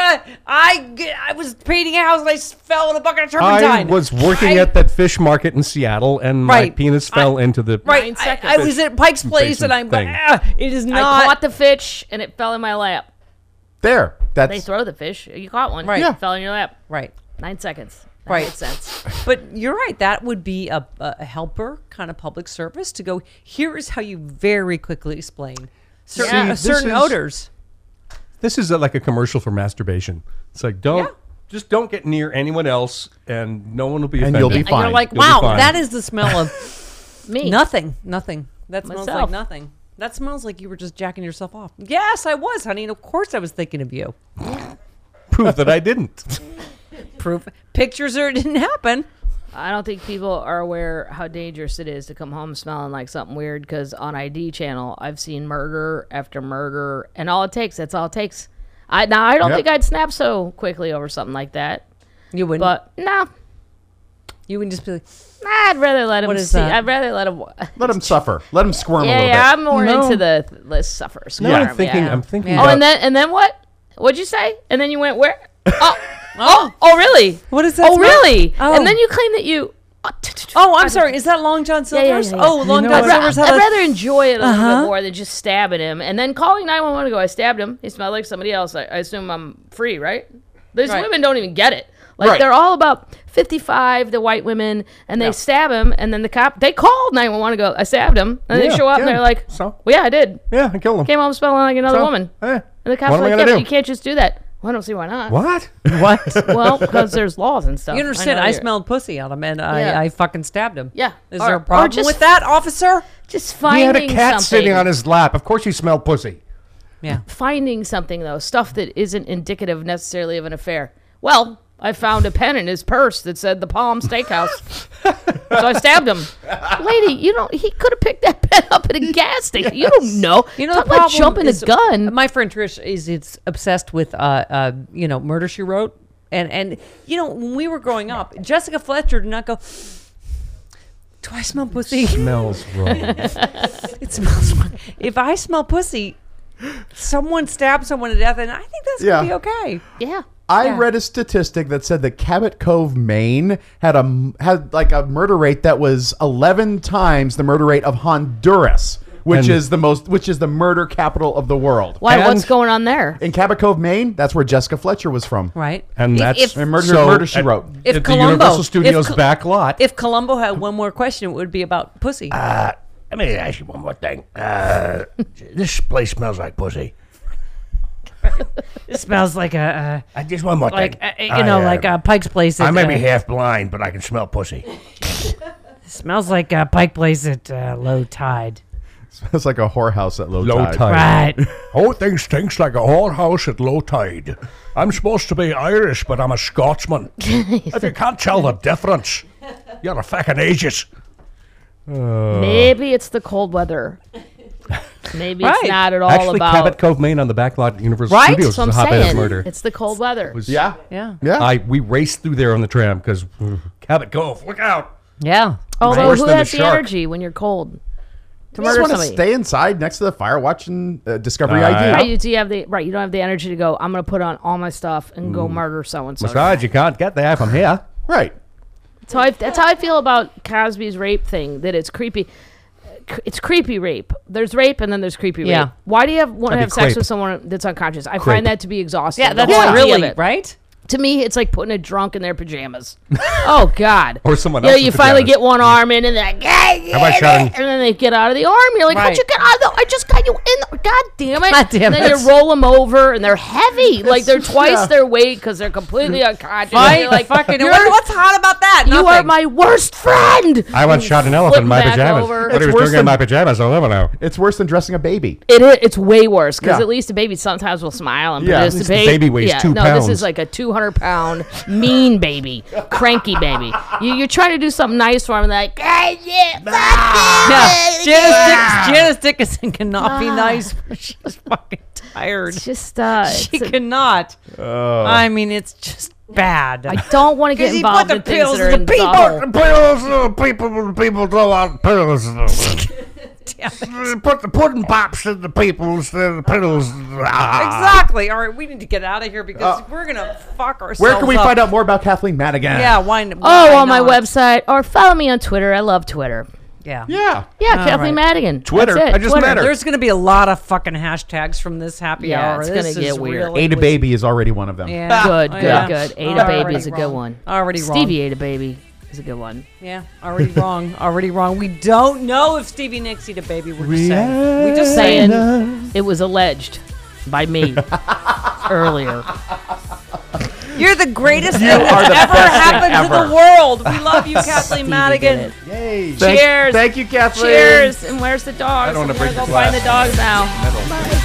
I, I was painting a house and I fell in a bucket of turpentine. I was working I- at that fish market in Seattle, and my Right. penis fell into the Right, Nine I, seconds. I was at Pike's Place and I'm thing. ah, it is I not. caught the fish, and it fell in my lap. There. That's They throw the fish. You caught one. Right. It Yeah. fell in your lap. Right. Nine seconds. That Right. makes sense. But you're right. That would be a, a helper kind of public service to go, here is how you very quickly explain certain, See, uh, this certain is- odors. This is a, like a commercial for masturbation. It's like don't Yeah. just don't get near anyone else, and no one will be And offended. you'll be And fine. you're like, You'll be wow, fine. that is the smell of Me. nothing. Nothing. That smells like Myself. nothing. That smells like you were just jacking yourself off. Yes, I was, honey. And of course I was thinking of you. Prove that I didn't. Proof. Pictures or it didn't happen. I don't think people are aware how dangerous it is to come home smelling like something weird, because on I D channel, I've seen murder after murder, and all it takes, that's all it takes. I Now, I don't Yep. think I'd snap so quickly over something like that, You wouldn't. but no, you wouldn't just be like, I'd rather let him What is see. that? I'd rather let him. let him suffer. Let him squirm a Yeah, little yeah, bit. I'm more No. into the th- let's suffer. No, Squirm, I'm thinking. yeah. I'm thinking. Yeah. Oh, about, and then and then what? What'd you say? And then you went where? Oh, oh, oh, really? What is that Oh, smell? really? Oh. And then you claim that you. oh, I'm sorry. Is that Long John Yeah, yeah, Silver's? yeah, yeah. Oh, Long know John what? Silver's I'd had a rather enjoy it a little Uh-huh. bit more than just stabbing him and then calling nine one one to go, I stabbed him. He smelled like somebody else. I, I assume I'm free, right? These Right. women don't even get it. Like, Right. they're all about fifty-five, the white women, and they stab him, and then the cop, they called nine one one to go, I stabbed him. And Yeah, they show up and yeah. they're like, So? well, yeah, I did. yeah, I killed him. Came home smelling like another So, woman. eh, And the cop's what am I like, gonna yeah, but do? you can't just do that. Well, I don't see why not. What? what? Well, because there's laws and stuff. You understand? know I, you're- smelled pussy on him, and Yeah. I, I fucking stabbed him. Yeah. Is Or- there a or problem just- with that, officer? Just He finding had a cat something. sitting on his lap. Of course, you smell pussy. Yeah. Finding something, though, stuff that isn't indicative necessarily of an affair. Well, I found a pen in his purse that said the Palm Steakhouse. So I stabbed him. Lady, you don't, he could have picked that pen up at a gas station. You don't know. You know, Talk the about problem jumping is, a gun. My friend Trish is it's obsessed with uh uh you know Murder She Wrote, and and you know when we were growing up, Jessica Fletcher did not go. Do I smell pussy? Smells wrong. It smells wrong. If I smell pussy, someone stabbed someone to death, and I think that's gonna Yeah. be okay. Yeah. I Yeah. read a statistic that said that Cabot Cove, Maine, had a had like a murder rate that was eleven times the murder rate of Honduras, which And- is the most, which is the murder capital of the world. Why? And- What's going on there? In Cabot Cove, Maine, that's where Jessica Fletcher was from. Right. And If- that's if, And Murder, So, Murder She at- Wrote. if at the Columbo, Universal Studios if, Col- back lot. if Columbo had one more question, it would be about pussy. Uh, let me ask you one more thing. Uh, this place smells like pussy. It smells like a, Uh, just one more like thing. uh, you know, I, uh, like a Pike's Place. At, I may be uh, half blind, but I can smell pussy. smells like a Pike Place at uh, low tide. It's like a whorehouse at low, Low tide. tide. Right. Whole thing stinks like a whorehouse at low tide. I'm supposed to be Irish, but I'm a Scotsman. If you can't tell the difference, you're a fucking ageist. Maybe it's the cold weather. Maybe it's Right. not at all Actually, about. Cabot Cove, Maine, on the back lot at Universal Right? Studios That's what was I'm a hotbed of saying. murder. It's the cold weather. Was- Yeah. Yeah. Yeah. I we raced through there on the tram because Cabot Cove. Look out! Yeah. Although worse who than the has the, shark. energy when you're cold to You just murder want to somebody? stay inside next to the fire watching uh, Discovery Uh, I D. Right, you, do you have the right? You don't have the energy to go. I'm going to put on all my stuff and go murder so and so. Besides, you can't get there from here. Right. That's how I, that's how I feel about Cosby's rape thing. That it's creepy. C- It's creepy rape. There's rape and then there's creepy Yeah. rape. Why do you have, want to That'd have be sex crepe. with someone that's unconscious? I Crepe. find that to be exhausting. Yeah, The that's whole idea really of it. right. To me, it's like putting a drunk in their pajamas. Oh God! Or someone You know, else's you finally pajamas. get one arm in, and they're like, How about shouting? and then they get out of the arm. You're like, how'd Right. you get out of the? I just got you in. God damn it! God damn and then it. you roll them over, and they're heavy. Like they're twice yeah. their weight because they're completely unconscious. Right? You're like, fucking. you're- What, what's hot about that? you are Nothing. my worst friend. I once shot an elephant in my Flip back pajamas. over. What he It's was worse doing in than- my pajamas, I'll never know. It's worse than dressing a baby. It is. It's way worse because Yeah. at least a baby sometimes will smile and Yeah. At least the participate. baby weighs yeah, two no, this pounds. is like a two hundred pound mean baby, cranky baby. You, you're trying to do something nice for him, like, "Ah, yeah, fuck Yeah. it." Janice, Dick- Janice Dickinson cannot be nice. She's fucking tired. It's just, uh, She it's a- cannot. I mean, it's just bad. I don't want to get 'Cause he involved put in the things pills that are in the in people. the Pills, uh, people, people throw out pills. Put the pudding pops in the people's uh, pills. Ah. Exactly. All right, we need to get out of here because we're gonna fuck ourselves. Where can we up. find out more about Kathleen Madigan? Yeah, why? n- Oh, why on my not? website or follow me on Twitter. I love Twitter. Yeah. Yeah. Yeah, All Kathleen right. Madigan. Twitter. That's it. I just Twitter. met her. There's gonna be a lot of fucking hashtags from this happy Yeah, hour. it's This gonna is get weird. really- Ada Baby is already one of them. Yeah. Good, Oh, good, yeah. good. Ada Already Baby is a good wrong. one. Already wrong. Stevie Ada Baby is a good one. Yeah, already wrong. Already wrong. We don't know if Stevie Nicks eat a baby. We're just saying. We just saying. Saying it was alleged by me earlier. You're the greatest thing that's are the ever best thing happened to ever. the world. We love you, Kathleen Stevie Madigan. did it. Yay. Cheers. Thank you, Kathleen. Cheers. And where's the dogs? I don't wanna I'm gonna break go the find glass. the dogs now. Bye.